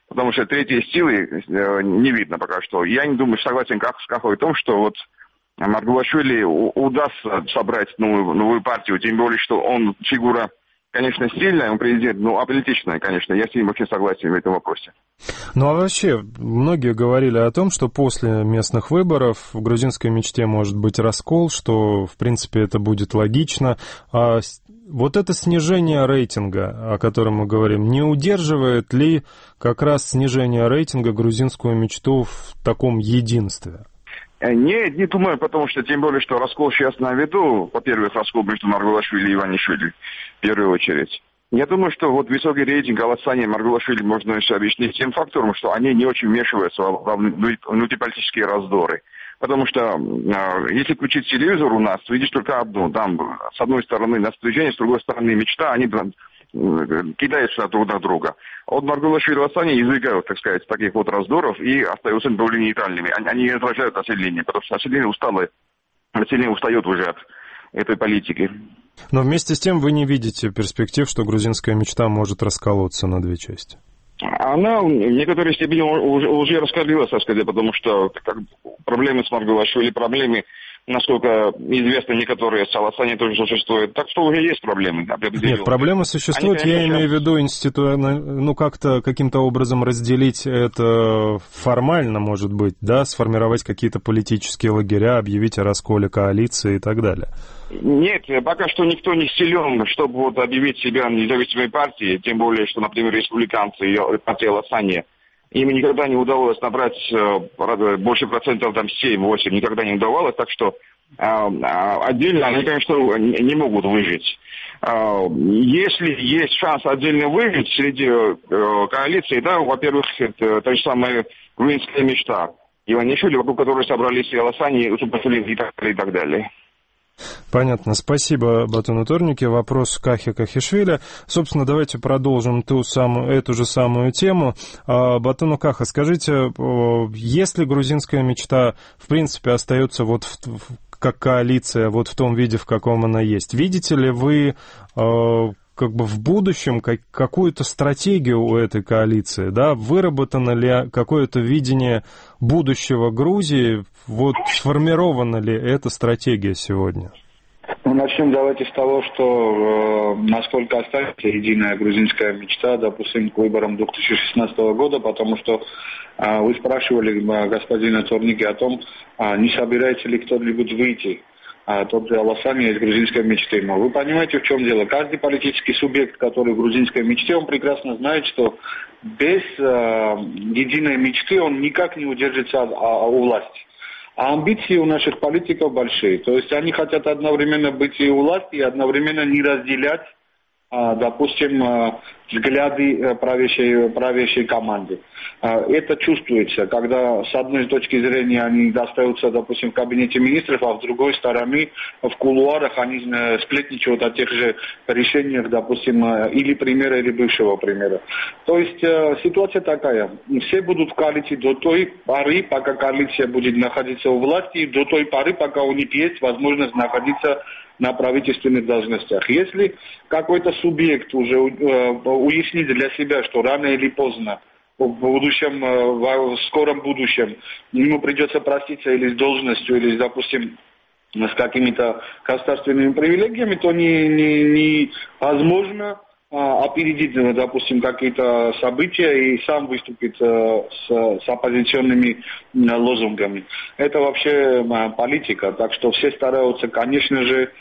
потому что третьей силы не видно пока что. Я не думаю, согласен как с Кахой в том, что вот Маргулашвили удастся собрать новую, новую партию, тем более, что он фигура, конечно, сильная, он президент, но аполитичная, конечно. Я с ним очень согласен в этом вопросе. Ну а вообще, многие говорили о том, что после местных выборов в грузинской мечте может быть раскол, что, в принципе, это будет логично. А вот это снижение рейтинга, о котором мы говорим, не удерживает ли как раз снижение рейтинга грузинскую мечту в таком единстве? Не, не думаю, потому что, тем более, что раскол сейчас на виду, во-первых, раскол между Маргулашвили и Иванишвили, в первую очередь. Я думаю, что вот высокий рейтинг Аласани и Маргулашвили можно еще объяснить тем фактором, что они не очень вмешиваются в внутриполитические раздоры. Потому что э, если включить телевизор у нас, видишь только одно. Там, с одной стороны, настроение, с другой стороны, мечта, они кидаются друг на друга. А вот Маргулашвили и Аласани избегают, так сказать, таких вот раздоров и остаются более нейтральными. Они, они не отражают население, потому что население устало, население устает уже от этой политики. Но вместе с тем вы не видите перспектив, что грузинская мечта может расколоться на две части? Она в некоторой степени уже, уже раскалилась, так сказать, потому что как, проблемы с Маргулашвили, проблемы, насколько известно, некоторые с Аласани тоже существуют. Так что уже есть проблемы. Нет, проблемы существуют. Они, конечно, я имею в виду институ... ну, как-то, каким-то образом разделить это формально, может быть, да, сформировать какие-то политические лагеря, объявить о расколе коалиции и так далее. Нет, пока что никто не силен, чтобы вот объявить себя независимой партией, тем более, что, например, республиканцы и партия Аласани, им никогда не удалось набрать э, больше процентов, там, семь-восемь, никогда не удавалось, так что э, отдельно они, конечно, не могут выжить. Э, если есть шанс отдельно выжить среди э, коалиции, да, во-первых, это та же самая грузинская мечта Иванишвили, вокруг которой собрались и Аласани, и Супасулин, и так далее, и так далее. Понятно. Спасибо, Батону Торнике. Вопрос Кахи Кахишвили. Собственно, давайте продолжим ту самую, эту же самую тему. Батону Каха, скажите, если грузинская мечта, в принципе, остается вот в, как коалиция, вот в том виде, в каком она есть, видите ли вы как бы в будущем как, какую-то стратегию у этой коалиции, да, выработано ли какое-то видение будущего Грузии, вот сформирована ли эта стратегия сегодня? Ну, начнем давайте с того, что э, насколько останется единая грузинская мечта, допустим, к выборам две тысячи шестнадцатого года, потому что э, вы спрашивали э, господина Торники о том, э, не собирается ли кто-нибудь выйти. А тот же Аласани из грузинской мечты. Но вы понимаете, в чем дело? Каждый политический субъект, который в грузинской мечте, он прекрасно знает, что без э, единой мечты он никак не удержится от, а, у власти. А амбиции у наших политиков большие. То есть они хотят одновременно быть и у власти, и одновременно не разделять, э, допустим, э, взгляды правящей, правящей команды. Это чувствуется, когда с одной точки зрения они остаются, допустим, в кабинете министров, а с другой стороны в кулуарах они сплетничают о тех же решениях, допустим, или примера, или бывшего примера. То есть ситуация такая. Все будут в коалиции до той поры, пока коалиция будет находиться у власти, и до той поры, пока у них есть возможность находиться на правительственных должностях. Если какой-то субъект уже э, уяснит для себя, что рано или поздно, в будущем, э, в скором будущем, ему придется проститься или с должностью, или, допустим, с какими-то государственными привилегиями, то невозможно не а, опередить, допустим, какие-то события и сам выступить а, с, с оппозиционными а, лозунгами. Это вообще а, политика, так что все стараются, конечно же,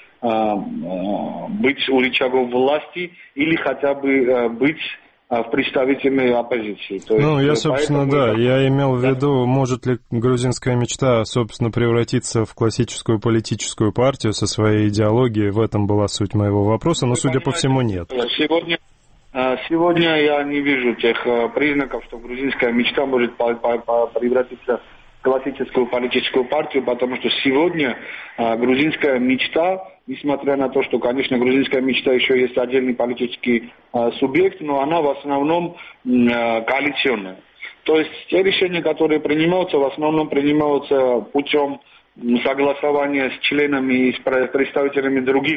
быть у рычагов власти или хотя бы быть в представительной оппозиции. То ну, есть, я, собственно, да, это... я имел в виду, может ли грузинская мечта, собственно, превратиться в классическую политическую партию со своей идеологией, в этом была суть моего вопроса, но, Вы судя по всему, нет. Сегодня, сегодня я не вижу тех признаков, что грузинская мечта может превратиться в классическую политическую партию, потому что сегодня грузинская мечта, несмотря на то, что, конечно, грузинская мечта еще есть отдельный политический э, субъект, но она в основном э, коалиционная. То есть те решения, которые принимаются, в основном принимаются путем согласования с членами и с представителями других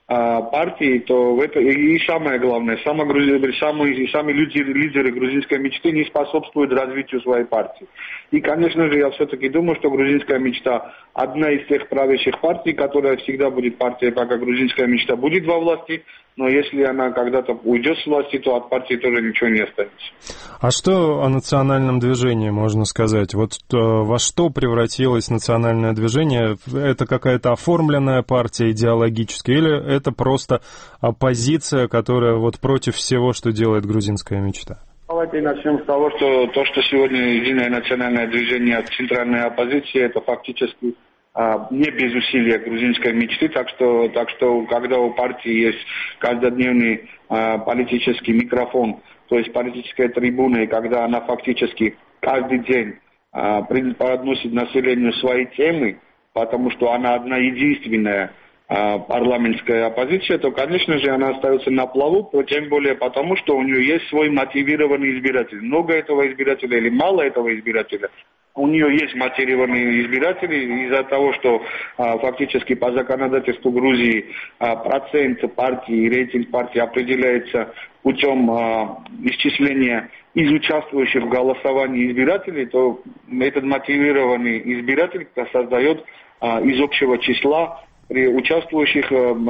партии, то в это и самое главное, самые, самые, сами люди, лидеры грузинской мечты не способствуют развитию своей партии. И, конечно же, я все-таки думаю, что грузинская мечта одна из тех правящих партий, которая всегда будет партией, пока грузинская мечта будет во власти, но если она когда-то уйдет с власти, то от партии тоже ничего не останется. А что о национальном движении можно сказать? Вот э, во что превратилось национальное движение? Это какая-то оформленная партия идеологическая или это просто оппозиция, которая вот против всего, что делает грузинская мечта? Давайте начнем с того, что то, что сегодня единое национальное движение от центральной оппозиции, это фактически а, не без усилия грузинской мечты, так что, так что когда у партии есть каждодневный а, политический микрофон, то есть политическая трибуна, и когда она фактически каждый день а, подносит населению свои темы, потому что она одна единственная парламентская оппозиция, то, конечно же, она остается на плаву, тем более потому, что у нее есть свой мотивированный избиратель. Много этого избирателя или мало этого избирателя, у нее есть мотивированные избиратели из-за того, что а, фактически по законодательству Грузии а, процент партии, рейтинг партии определяется путем а, исчисления из участвующих в голосовании избирателей, то этот мотивированный избиратель создает а, из общего числа при участвующих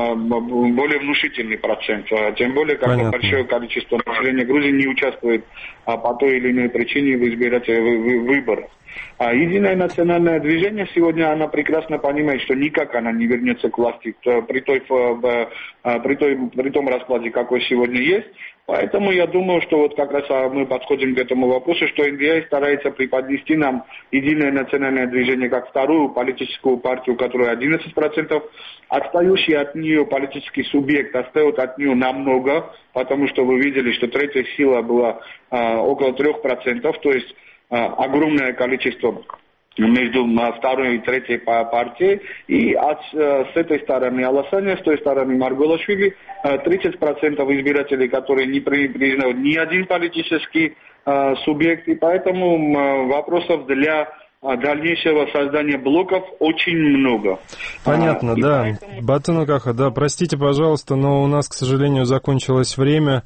более внушительный процент. Тем более, когда Понятно. большое количество населения Грузии не участвует а, по той или иной причине в избирательных выборах. А единое национальное движение сегодня, она прекрасно понимает, что никак она не вернется к власти при, той, при, той, при том раскладе, какой сегодня есть. Поэтому я думаю, что вот как раз мы подходим к этому вопросу, что эн ди эй старается преподнести нам единое национальное движение как вторую политическую партию, у которой одиннадцать процентов. Отстающий от нее политический субъект отстает от нее намного, потому что вы видели, что третья сила была а, около трех процентов, то есть а, огромное количество между второй и третьей партией, и от, с этой стороны Аласания, с той стороны Маргвелашвили, тридцать процентов избирателей, которые не признают ни один политический субъект, и поэтому вопросов для дальнейшего создания блоков очень много. Понятно, а, да. Поэтому... Батыну Каха, да, простите, пожалуйста, но у нас, к сожалению, закончилось время,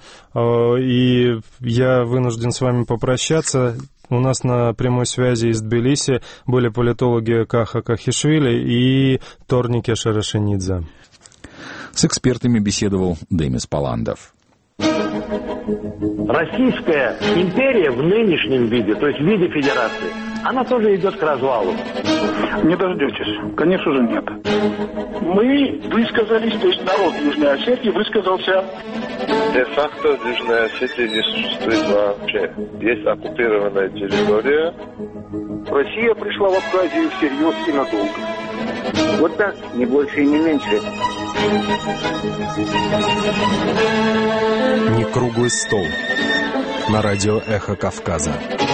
и я вынужден с вами попрощаться. У нас на прямой связи из Тбилиси были политологи Каха Кахишвили и Торнике Шарашенидзе. С экспертами беседовал Демис Паландов. Российская империя в нынешнем виде, то есть в виде федерации, она тоже идет к развалу. Не дождетесь. Конечно же, нет. Мы высказались, то есть народ Южной Осетии высказался. Де-факто Южная Осетия не существует вообще. Есть оккупированная территория. Россия пришла в Абхазию всерьез и надолго. Вот так, не больше и не меньше. Не круглый стол. На радио «Эхо Кавказа».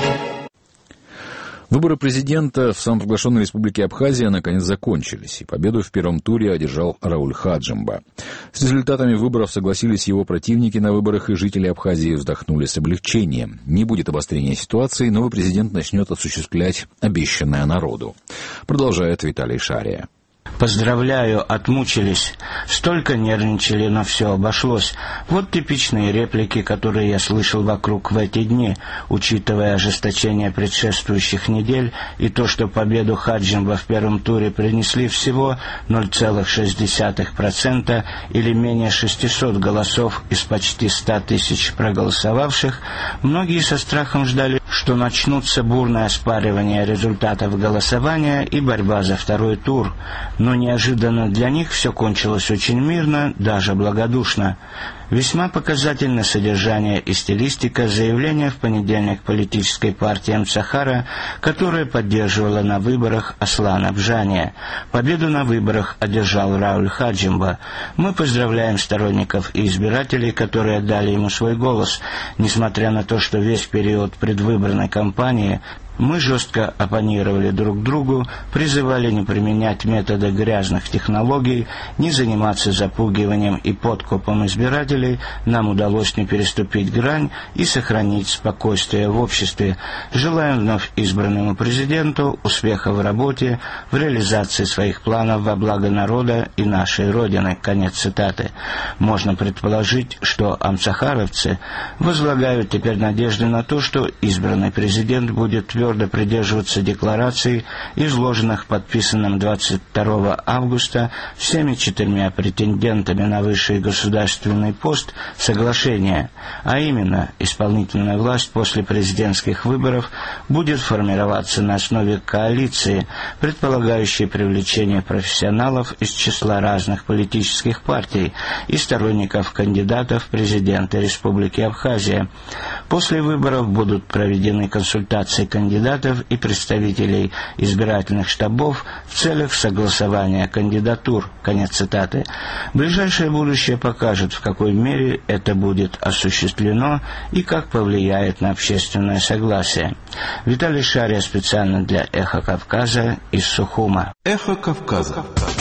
Выборы президента в самопровозглашенной республике Абхазия наконец закончились, и победу в первом туре одержал Рауль Хаджимба. С результатами выборов согласились его противники на выборах, и жители Абхазии вздохнули с облегчением. Не будет обострения ситуации, новый президент начнет осуществлять обещанное народу. Продолжает Виталий Шария. Поздравляю, отмучились. Столько нервничали, но все обошлось. Вот типичные реплики, которые я слышал вокруг в эти дни, учитывая ожесточение предшествующих недель и то, что победу Хаджимба в первом туре принесли всего ноль целых шесть десятых процента или менее шестисот голосов из почти ста тысяч проголосовавших, многие со страхом ждали, что начнутся бурные оспаривания результатов голосования и борьба за второй тур. Но неожиданно для них все кончилось очень мирно, даже благодушно. Весьма показательно содержание и стилистика заявления в понедельник политической партии М-Сахара, которая поддерживала на выборах Аслана Бжания. Победу на выборах одержал Рауль Хаджимба. Мы поздравляем сторонников и избирателей, которые отдали ему свой голос, несмотря на то, что весь период предвыборной кампании Мы жестко оппонировали друг другу, призывали не применять методы грязных технологий, не заниматься запугиванием и подкупом избирателей. Нам удалось не переступить грань и сохранить спокойствие в обществе. Желаем вновь избранному президенту успеха в работе, в реализации своих планов во благо народа и нашей Родины. Конец цитаты. Можно предположить, что амсахаровцы возлагают теперь надежды на то, что избранный президент будет твердо придерживаться деклараций, изложенных подписанным двадцать второго августа всеми четырьмя претендентами на высший государственный пост соглашения, а именно исполнительная власть после президентских выборов будет формироваться на основе коалиции, предполагающей привлечение профессионалов из числа разных политических партий и сторонников кандидатов в президенты Республики Абхазия. После выборов будут проведены консультации кандидатов и представителей избирательных штабов в целях согласования кандидатур. Конец цитаты. Ближайшее будущее покажет, в какой мере это будет осуществлено и как повлияет на общественное согласие. Виталий Шария специально для «Эхо Кавказа» из Сухума. «Эхо Кавказа».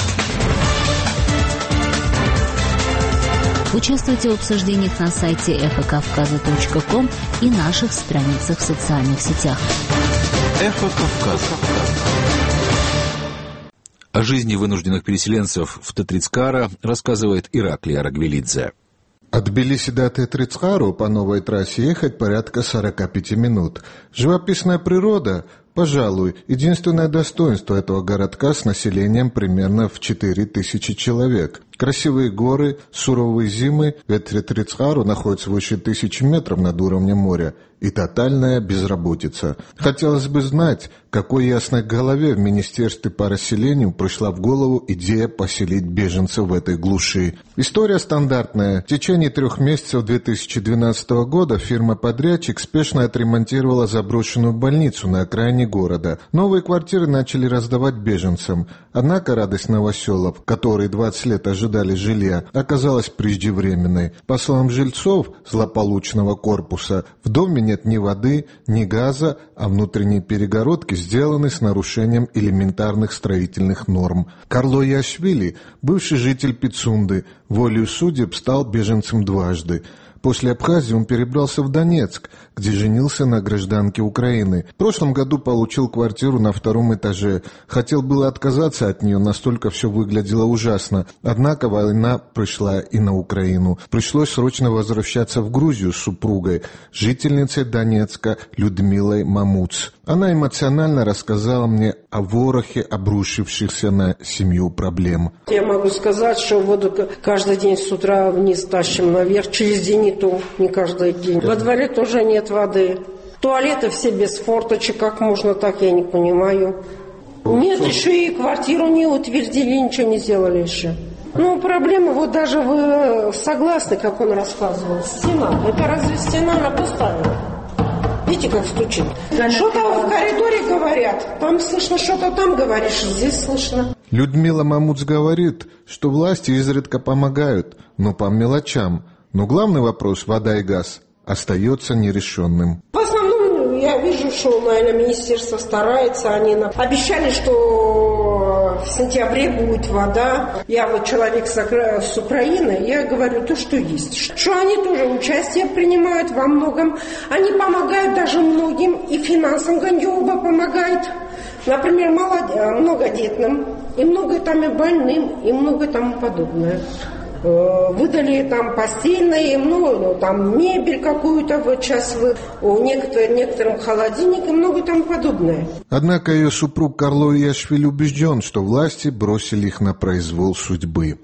Участвуйте в обсуждениях на сайте эхо кавказа точка ком и наших страницах в социальных сетях. «Эхо Кавказа». О жизни вынужденных переселенцев в Тетрицкара рассказывает Ираклий Арагвелидзе. От Тбилиси до Тетрицкару по новой трассе ехать порядка сорок пять минут. Живописная природа, пожалуй, единственное достоинство этого городка с населением примерно в четыре тысячи человек. Красивые горы, суровые зимы, ведь Тетрицкару находится выше тысячи метров над уровнем моря, и тотальная безработица. Хотелось бы знать, какой ясной голове в Министерстве по расселению пришла в голову идея поселить беженцев в этой глуши. История стандартная. В течение трех месяцев две тысячи двенадцатого года фирма-подрядчик спешно отремонтировала заброшенную больницу на окраине города. Новые квартиры начали раздавать беженцам. Однако радость новоселов, которые двадцать лет ожидали жилья, оказалась преждевременной. По словам жильцов злополучного корпуса, в доме нет ни воды, ни газа, а внутренние перегородки сделаны с нарушением элементарных строительных норм. Карло Яшвили, бывший житель Пицунды, волею судеб стал беженцем дважды. После Абхазии он перебрался в Донецк, где женился на гражданке Украины. В прошлом году получил квартиру на втором этаже. Хотел было отказаться от нее, настолько все выглядело ужасно. Однако война пришла и на Украину. Пришлось срочно возвращаться в Грузию с супругой, жительницей Донецка Людмилой Мамуц. Она эмоционально рассказала мне о ворохе обрушившихся на семью проблем. Я могу сказать, что воду каждый день с утра вниз тащим наверх, через день и то, не каждый день. Во дворе тоже нет воды. Туалеты все без форточек, как можно так, я не понимаю. Нет, еще и квартиру не утвердили, ничего не сделали еще. Ну, проблема, вот даже вы согласны, как он рассказывал, стена. Это разве стена, она поставила? Видите, как стучит? Что-то в коридоре говорят. Там слышно, что-то там говоришь, здесь слышно. Людмила Мамуц говорит, что власти изредка помогают, но по мелочам. Но главный вопрос, вода и газ, остается нерешенным. В основном я вижу, что, наверное, министерство старается. Они нам обещали, что в сентябре будет вода. Я вот человек с Украины, я говорю то, что есть. Что они тоже участие принимают во многом. Они помогают даже многим, и финансам Гандиоба помогает. Например, многодетным, и много там и больным, и много тому подобное. Выдали там постельное, ну, там мебель какую-то вот сейчас вы, некоторым, некоторым холодильник и много тому подобное. Однако ее супруг Карло Яшвили убежден, что власти бросили их на произвол судьбы.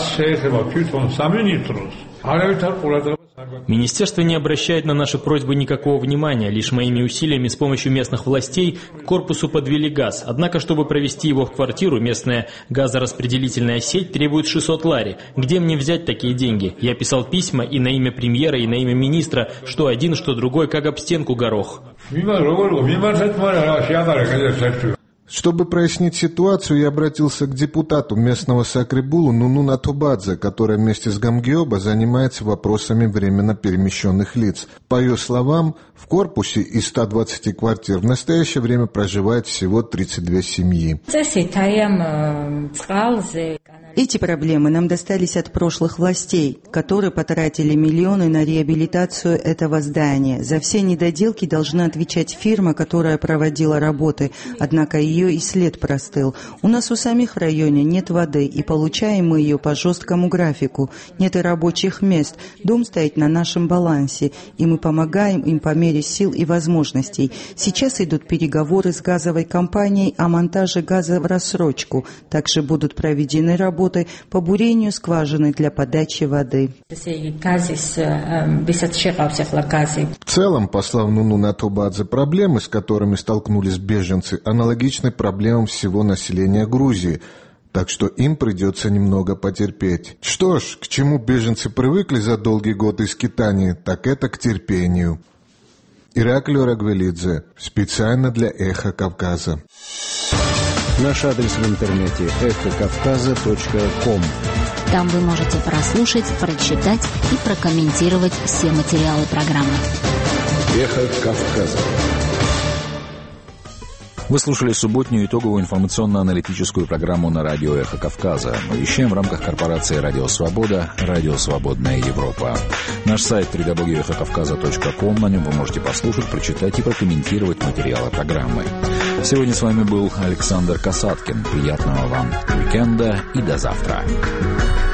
Министерство не обращает на наши просьбы никакого внимания, лишь моими усилиями с помощью местных властей к корпусу подвели газ. Однако, чтобы провести его в квартиру, местная газораспределительная сеть требует шестьсот лари. Где мне взять такие деньги? Я писал письма и на имя премьера, и на имя министра, что один, что другой, как об стенку горох. Чтобы прояснить ситуацию, я обратился к депутату местного Сакрибулу Нуну Натубадзе, которая вместе с Гамгиоба занимается вопросами временно перемещенных лиц. По ее словам, в корпусе из ста двадцати квартир в настоящее время проживает всего тридцать две семьи. Эти проблемы нам достались от прошлых властей, которые потратили миллионы на реабилитацию этого здания. За все недоделки должна отвечать фирма, которая проводила работы, однако ее и след простыл. У нас у самих в районе нет воды, и получаем мы ее по жесткому графику. Нет и рабочих мест, дом стоит на нашем балансе, и мы помогаем им по мере сил и возможностей. Сейчас идут переговоры с газовой компанией о монтаже газа в рассрочку. Также будут проведены работы по бурению скважины для подачи воды. В целом, по словам Нуну Натубадзе, проблемы, с которыми столкнулись беженцы, аналогичны проблемам всего населения Грузии, так что им придется немного потерпеть. Что ж, к чему беженцы привыкли за долгие годы скитаний, так это к терпению. Ираклий Рагвелидзе, специально для «Эхо Кавказа». Наш адрес в интернете эхо кавказа точка ком. Там вы можете прослушать, прочитать и прокомментировать все материалы программы. Эхо Кавказа. Вы слушали субботнюю итоговую информационно-аналитическую программу на радио «Эхо Кавказа». Мы вещаем в рамках корпорации «Радио Свобода», «Радио Свободная Европа». Наш сайт дабл ю дабл ю дабл ю точка эхо кавказа точка ком. На нем вы можете послушать, прочитать и прокомментировать материалы программы. Сегодня с вами был Александр Касаткин. Приятного вам уикенда и до завтра.